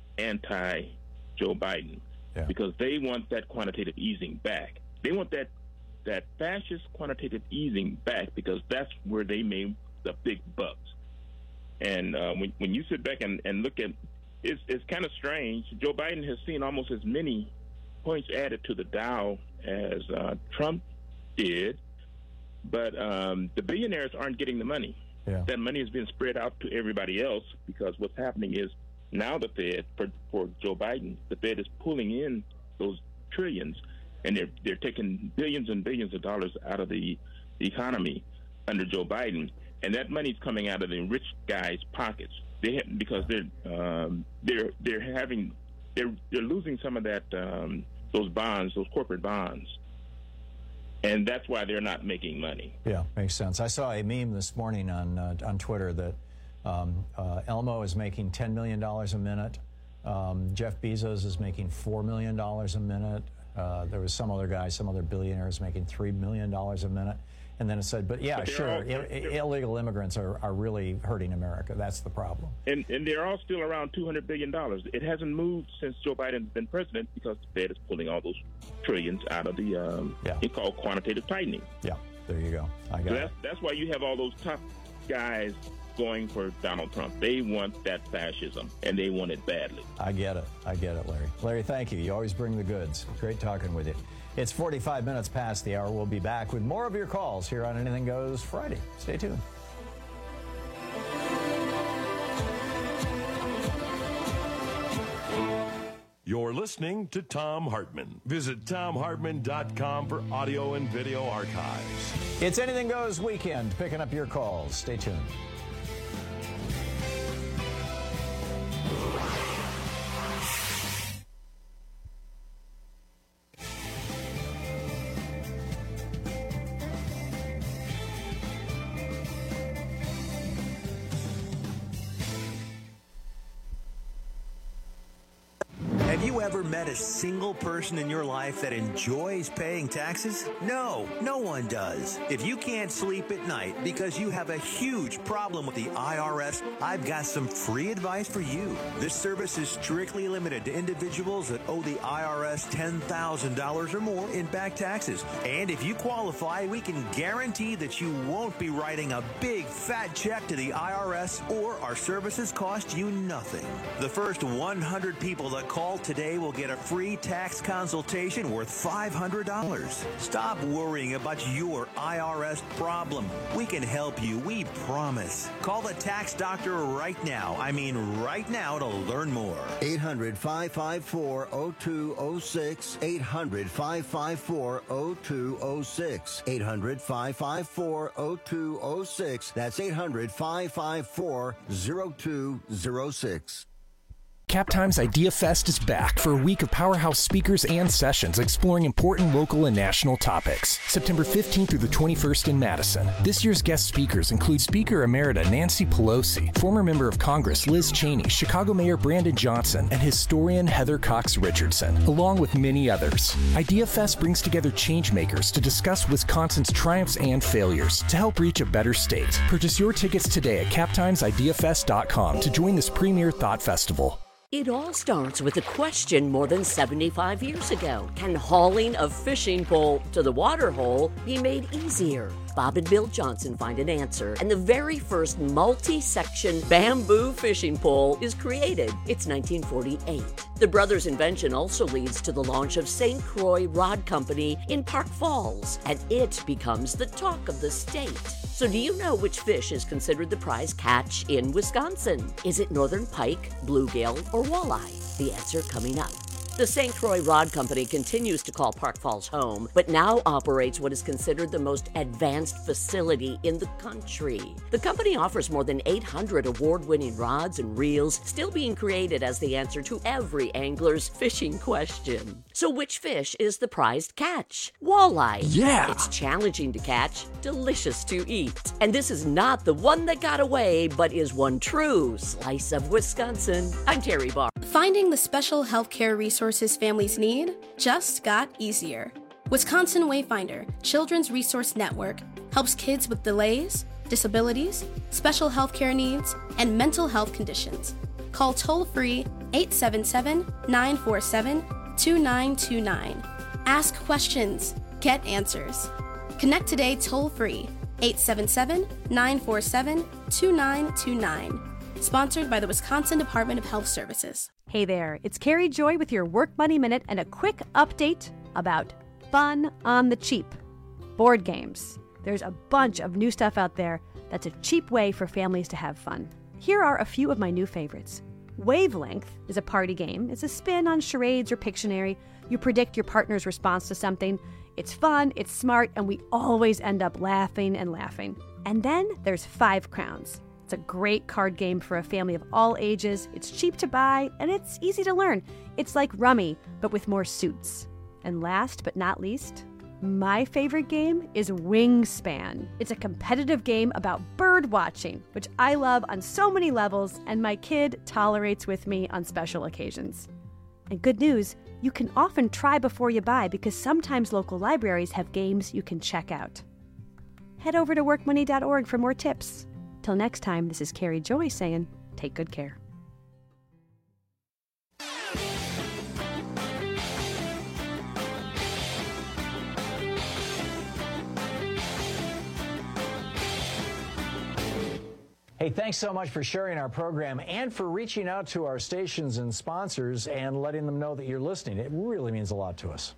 anti-Joe Biden, because they want that quantitative easing back. They want that fascist quantitative easing back because that's where they made the big bucks. And when you sit back and look at it's kind of strange. Joe Biden has seen almost as many points added to the Dow as Trump did, but the billionaires aren't getting the money. That money is being spread out to everybody else, because what's happening is now the Fed, for Joe Biden, the Fed is pulling in those trillions, and they're taking billions and billions of dollars out of the economy under Joe Biden, and that money's coming out of the rich guys' pockets. Because they're losing some of that those bonds, those corporate bonds, and that's why they're not making money. Yeah, makes sense. I saw a meme this morning on Twitter that Elmo is making $10 million a minute. Jeff Bezos is making $4 million a minute. There was some other guy, some other billionaire is making $3 million a minute. And then it said, but sure, illegal immigrants are really hurting America. That's the problem. And they're all still around $200 billion. It hasn't moved since Joe Biden's been president, because the Fed is pulling all those trillions out of the, it's called quantitative tightening. Yeah, there you go. I got it. That's why you have all those tough guys going for Donald Trump. They want that fascism, and they want it badly. I get it, Larry. Larry, thank you. You always bring the goods. Great talking with you. It's 45 minutes past the hour. We'll be back with more of your calls here on Anything Goes Friday. Stay tuned. You're listening to Thom Hartmann. Visit ThomHartmann.com for audio and video archives. It's Anything Goes weekend. Picking up your calls. Stay tuned. Met a single person in your life that enjoys paying taxes? No one does. If you can't sleep at night because you have a huge problem with the IRS, I've got some free advice for you. This service is strictly limited to individuals that owe the IRS $10,000 or more in back taxes. And if you qualify, we can guarantee that you won't be writing a big fat check to the IRS, or our services cost you nothing. The first 100 people that call today will get a free tax consultation worth $500. Stop worrying about your IRS problem. We can help you, we promise. Call the tax doctor right now. I mean right now, to learn more. 800-554-0206. 800-554-0206. 800-554-0206. That's 800-554-0206. CapTime's Idea Fest is back for a week of powerhouse speakers and sessions exploring important local and national topics. September 15th through the 21st in Madison. This year's guest speakers include Speaker Emerita Nancy Pelosi, former member of Congress Liz Cheney, Chicago Mayor Brandon Johnson, and historian Heather Cox Richardson, along with many others. Idea Fest brings together changemakers to discuss Wisconsin's triumphs and failures to help reach a better state. Purchase your tickets today at CapTimesIdeaFest.com to join this premier thought festival. It all starts with a question more than 75 years ago. Can hauling a fishing pole to the water hole be made easier? Bob and Bill Johnson find an answer, and the very first multi-section bamboo fishing pole is created. It's 1948. The brothers' invention also leads to the launch of St. Croix Rod Company in Park Falls, and it becomes the talk of the state. So do you know which fish is considered the prize catch in Wisconsin? Is it northern pike, bluegill, or walleye? The answer coming up. The St. Croix Rod Company continues to call Park Falls home, but now operates what is considered the most advanced facility in the country. The company offers more than 800 award-winning rods and reels, still being created as the answer to every angler's fishing question. So which fish is the prized catch? Walleye. Yeah! It's challenging to catch, delicious to eat. And this is not the one that got away, but is one true slice of Wisconsin. I'm Terry Barr. Finding the special healthcare resources families need just got easier. Wisconsin Wayfinder Children's Resource Network helps kids with delays, disabilities, special healthcare needs, and mental health conditions. Call toll-free 877-947-2929. Ask questions. Get answers. Connect today toll-free 877-947-2929. Sponsored by the Wisconsin Department of Health Services. Hey there, it's Carrie Joy with your Work Money Minute and a quick update about fun on the cheap. Board games. There's a bunch of new stuff out there that's a cheap way for families to have fun. Here are a few of my new favorites. Wavelength is a party game. It's a spin on charades or Pictionary. You predict your partner's response to something. It's fun, it's smart, and we always end up laughing and laughing. And then there's 5 Crowns. It's a great card game for a family of all ages. It's cheap to buy, and it's easy to learn. It's like Rummy, but with more suits. And last but not least, my favorite game is Wingspan. It's a competitive game about bird watching, which I love on so many levels, and my kid tolerates with me on special occasions. And good news, you can often try before you buy because sometimes local libraries have games you can check out. Head over to workmoney.org for more tips. Till next time, this is Carrie Joy saying, take good care. Hey, thanks so much for sharing our program and for reaching out to our stations and sponsors and letting them know that you're listening. It really means a lot to us.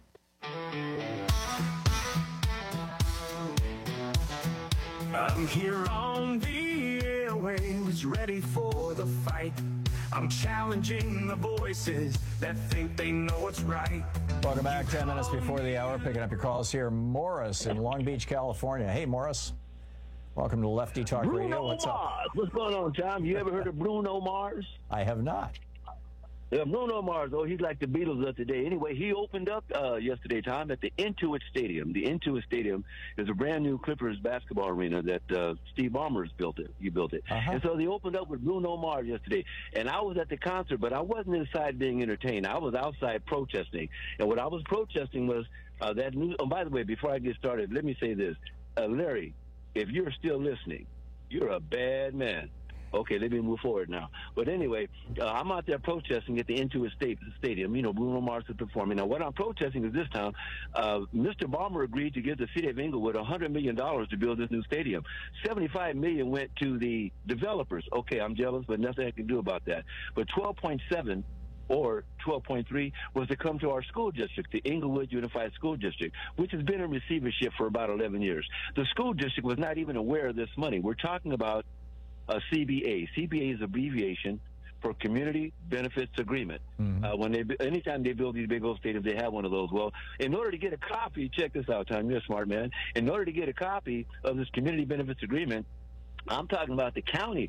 I'm here on the airwaves, ready for the fight. I'm challenging the voices that think they know what's right. Welcome back. 10 minutes before the hour, picking up your calls here. Morris in Long Beach, California. Hey, Morris. Welcome to Lefty Talk Radio. What's up? What's going on, Tom? You ever heard of Bruno Mars? I have not. Yeah, Bruno Mars, he's like the Beatles of today. Anyway, he opened up yesterday, Tom, at the Intuit Stadium. The Intuit Stadium is a brand new Clippers basketball arena that Steve Ballmer's built it. He built it. And so they opened up with Bruno Mars yesterday. And I was at the concert, but I wasn't inside being entertained. I was outside protesting. And what I was protesting was that new. Oh, by the way, before I get started, let me say this. Larry, if you're still listening, you're a bad man. Okay, let me move forward now. But anyway, I'm out there protesting at the Intuit Stadium. You know, Bruno Mars is performing. Now, what I'm protesting is this time, Mr. Ballmer agreed to give the city of Inglewood $100 million to build this new stadium. $75 million went to the developers. Okay, I'm jealous, but nothing I can do about that. But 12.7 or 12.3 was to come to our school district, the Inglewood Unified School District, which has been in receivership for about 11 years. The school district was not even aware of this money. We're talking about a CBA. CBA is abbreviation for Community Benefits Agreement. Anytime they build these big old stadiums, they have one of those. Well, in order to get a copy, check this out, Tom, you're a smart man. In order to get a copy of this Community Benefits Agreement, I'm talking about the county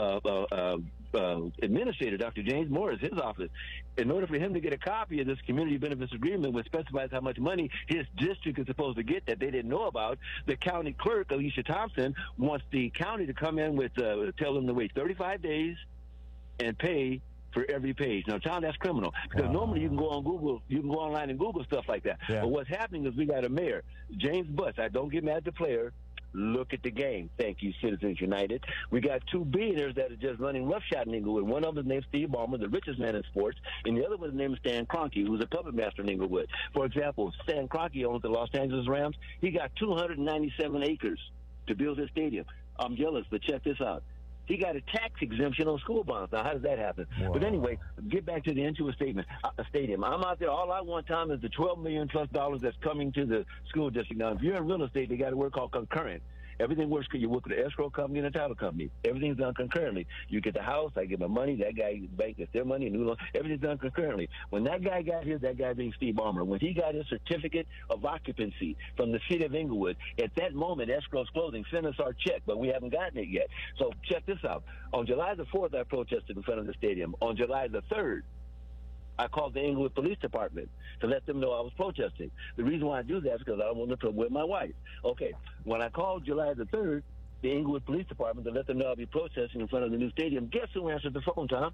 administrator, Dr. James Morris, his office. In order for him to get a copy of this community benefits agreement, which specifies how much money his district is supposed to get that they didn't know about, the county clerk, Alicia Thompson, wants the county to come in with, tell them to wait 35 days and pay for every page. Now, Tom, that's criminal because normally you can go on Google, you can go online and Google stuff like that. But what's happening is we got a mayor, James Butts. I don't get mad at the player. Look at the game. Thank you, Citizens United. We got 2 billionaires that are just running roughshod in Inglewood. One of them is named Steve Ballmer, the richest man in sports, and the other one is named Stan Kroenke, who's a puppet master in Inglewood. For example, Stan Kroenke owns the Los Angeles Rams. He got 297 acres to build his stadium. I'm jealous, but check this out. He got a tax exemption on school bonds. Now, how does that happen? But anyway, get back to the Intuit Stadium. I'm out there. All I want, Tom, is the $12 million plus that's coming to the school district. Now, if you're in real estate, they got a word called concurrent. Everything works. You work with an escrow company and a title company. Everything's done concurrently. You get the house, I get my money, that guy bank gets their money, a new loan. Everything's done concurrently. When that guy got his, that guy being Steve Ballmer, when he got his certificate of occupancy from the city of Inglewood, at that moment, escrow's closing, send us our check, but we haven't gotten it yet. So check this out. On July the 4th, I protested in front of the stadium. On July the 3rd, I called the Inglewood Police Department to let them know I was protesting. The reason why I do that is because I don't want to trouble with my wife. Okay, when I called July the 3rd, the Inglewood Police Department to let them know I'll be protesting in front of the new stadium, guess who answered the phone, Tom?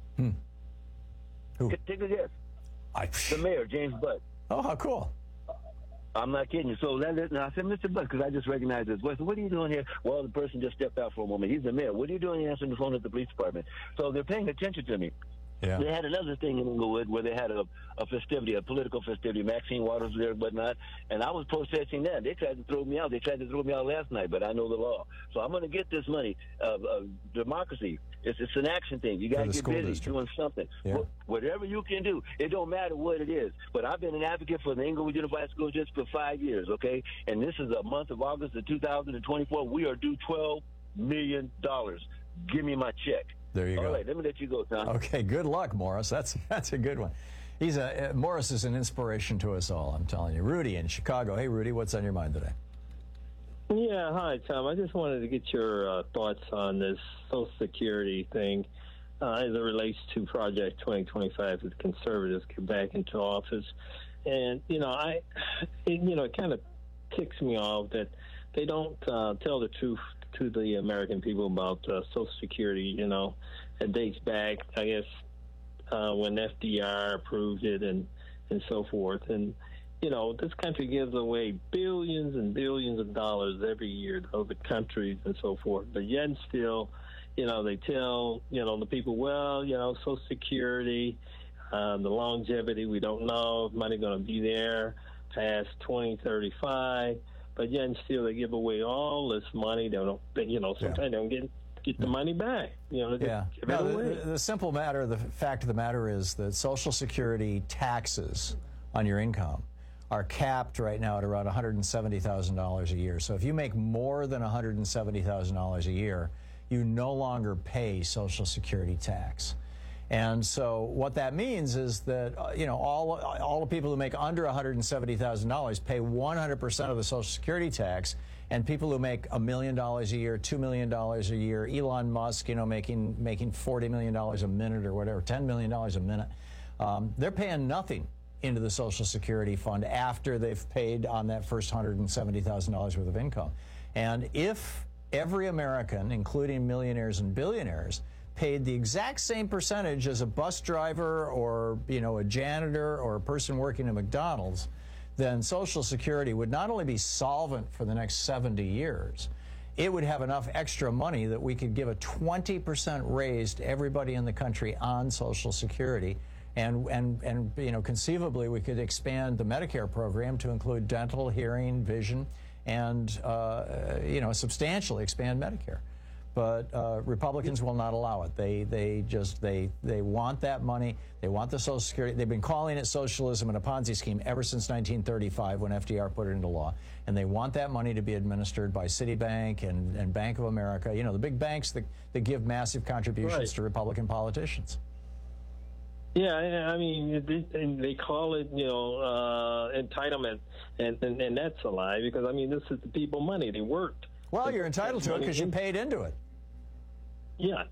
Who? Take a guess. The mayor, James Butt. Oh, how cool. I'm not kidding you. So then I said, Mr. Butt, because I just recognized his voice. So what are you doing here? Well, the person just stepped out for a moment. He's the mayor. What are you doing answering the phone at the police department? So they're paying attention to me. They had another thing in Inglewood where they had a festivity, a political festivity. Maxine Waters was there and whatnot, and I was protesting that. They tried to throw me out. They tried to throw me out last night, but I know the law. So I'm going to get this money. Democracy, it's an action thing. You got to get busy doing something. Yeah. Whatever you can do. It don't matter what it is. But I've been an advocate for the Inglewood Unified School District for 5 years, okay? And this is a month of August of 2024. We are due $12 million. Give me my check. There you go. All right, let me let you go, Tom. Okay, good luck, Morris. That's a good one. Morris is an inspiration to us all, I'm telling you. Rudy in Chicago. Hey, Rudy, what's on your mind today? Yeah, hi, Tom. I just wanted to get your thoughts on this Social Security thing as it relates to Project 2025 as conservatives get back into office. And, it kind of ticks me off that they don't tell the truth to the American people about Social Security. It dates back, I guess, when FDR approved it and so forth. And, this country gives away billions and billions of dollars every year to other countries and so forth. But yet and still, they tell, the people, well, Social Security, the longevity, we don't know if money's going to be there past 2035. But yet and still, they give away all this money. They don't, sometimes they don't get the money back. The simple matter, the fact of the matter is that Social Security taxes on your income are capped right now at around $170,000 a year. So if you make more than $170,000 a year, you no longer pay Social Security tax. And so what that means is that, all the people who make under $170,000 pay 100% of the Social Security tax, and people who make $1 million a year, $2 million a year, Elon Musk, making $40 million a minute or whatever, $10 million a minute, they're paying nothing into the Social Security fund after they've paid on that first $170,000 worth of income. And if every American, including millionaires and billionaires, paid the exact same percentage as a bus driver or, a janitor or a person working at McDonald's, then Social Security would not only be solvent for the next 70 years, it would have enough extra money that we could give a 20% raise to everybody in the country on Social Security. And conceivably, we could expand the Medicare program to include dental, hearing, vision, and, substantially expand Medicare. But Republicans will not allow it. They want that money. They want the Social Security. They've been calling it socialism and a Ponzi scheme ever since 1935 when FDR put it into law. And they want that money to be administered by Citibank and Bank of America, the big banks that give massive contributions to Republican politicians. Yeah, I mean, they call it, entitlement, and that's a lie because, this is the people money. They worked. Well, you're entitled to it because you paid into it. Yeah,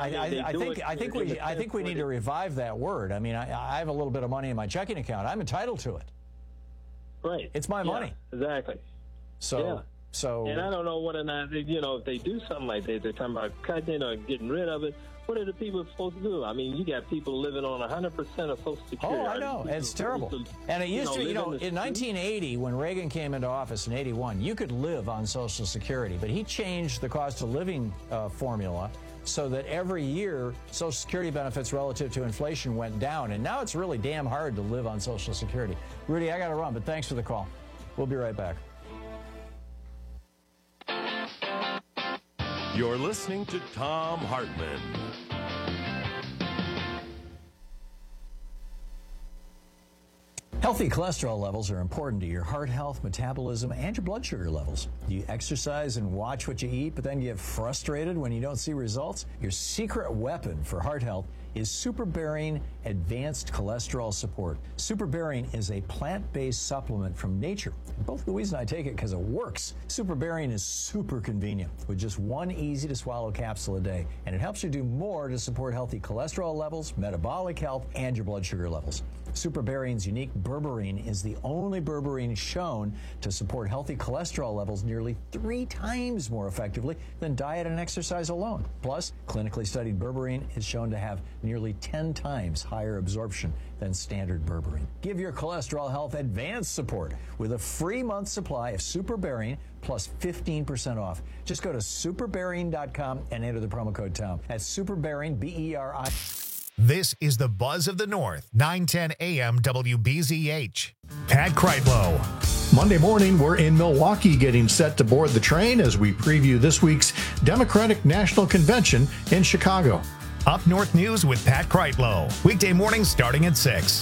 I think we need to revive that word. I have a little bit of money in my checking account. I'm entitled to it. Right. It's my money. Exactly. So. And I don't know whether or not if they do something like that, they're talking about cutting or getting rid of it. What are the people supposed to do? You got people living on 100% of Social Security. Oh, I know. It's terrible. And it used to, in 1980, when Reagan came into office in 81, you could live on Social Security. But he changed the cost of living formula so that every year Social Security benefits relative to inflation went down. And now it's really damn hard to live on Social Security. Rudy, I got to run, but thanks for the call. We'll be right back. You're listening to Thom Hartmann. Healthy cholesterol levels are important to your heart health, metabolism, and your blood sugar levels. Do you exercise and watch what you eat, but then get frustrated when you don't see results? Your secret weapon for heart health is SuperBarian Advanced Cholesterol Support. SuperBarian is a plant-based supplement from nature. Both Louise and I take it because it works. SuperBarian is super convenient with just one easy-to-swallow capsule a day, and it helps you do more to support healthy cholesterol levels, metabolic health, and your blood sugar levels. SuperBarian's unique berberine is the only berberine shown to support healthy cholesterol levels nearly 3 times more effectively than diet and exercise alone. Plus, clinically studied berberine is shown to have nearly 10 times higher absorption than standard berberine. Give your cholesterol health advanced support with a free month supply of SuperBarian plus 15% off. Just go to superbarian.com and enter the promo code TOM. That's SuperBarian, BERI. This is the Buzz of the North, 910 AM WBZH. Pat Kreitlow. Monday morning, we're in Milwaukee getting set to board the train as we preview this week's Democratic National Convention in Chicago. Up North News with Pat Kreitlow. Weekday mornings starting at 6.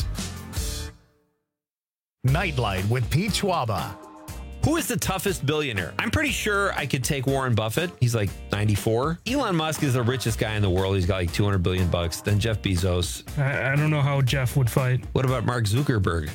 Nightlight with Pete Schwaba. Who is the toughest billionaire? I'm pretty sure I could take Warren Buffett. He's like 94. Elon Musk is the richest guy in the world. He's got like $200 billion. Then Jeff Bezos. I don't know how Jeff would fight. What about Mark Zuckerberg?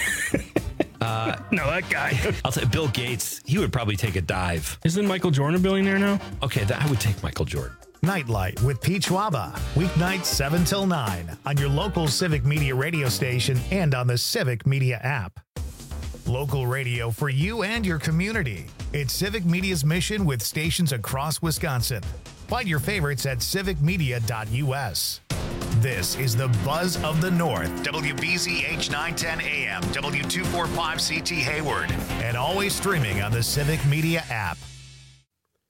No, that guy. I'll say Bill Gates. He would probably take a dive. Isn't Michael Jordan a billionaire now? Okay, I would take Michael Jordan. Nightlight with Pete Schwaba. Weeknights 7 till 9 on your local Civic Media radio station and on the Civic Media app. Local radio for you and your community. It's Civic Media's mission with stations across Wisconsin. Find your favorites at civicmedia.us. This is the Buzz of the North, WBZH 910 AM, W245CT Hayward, and always streaming on the Civic Media app.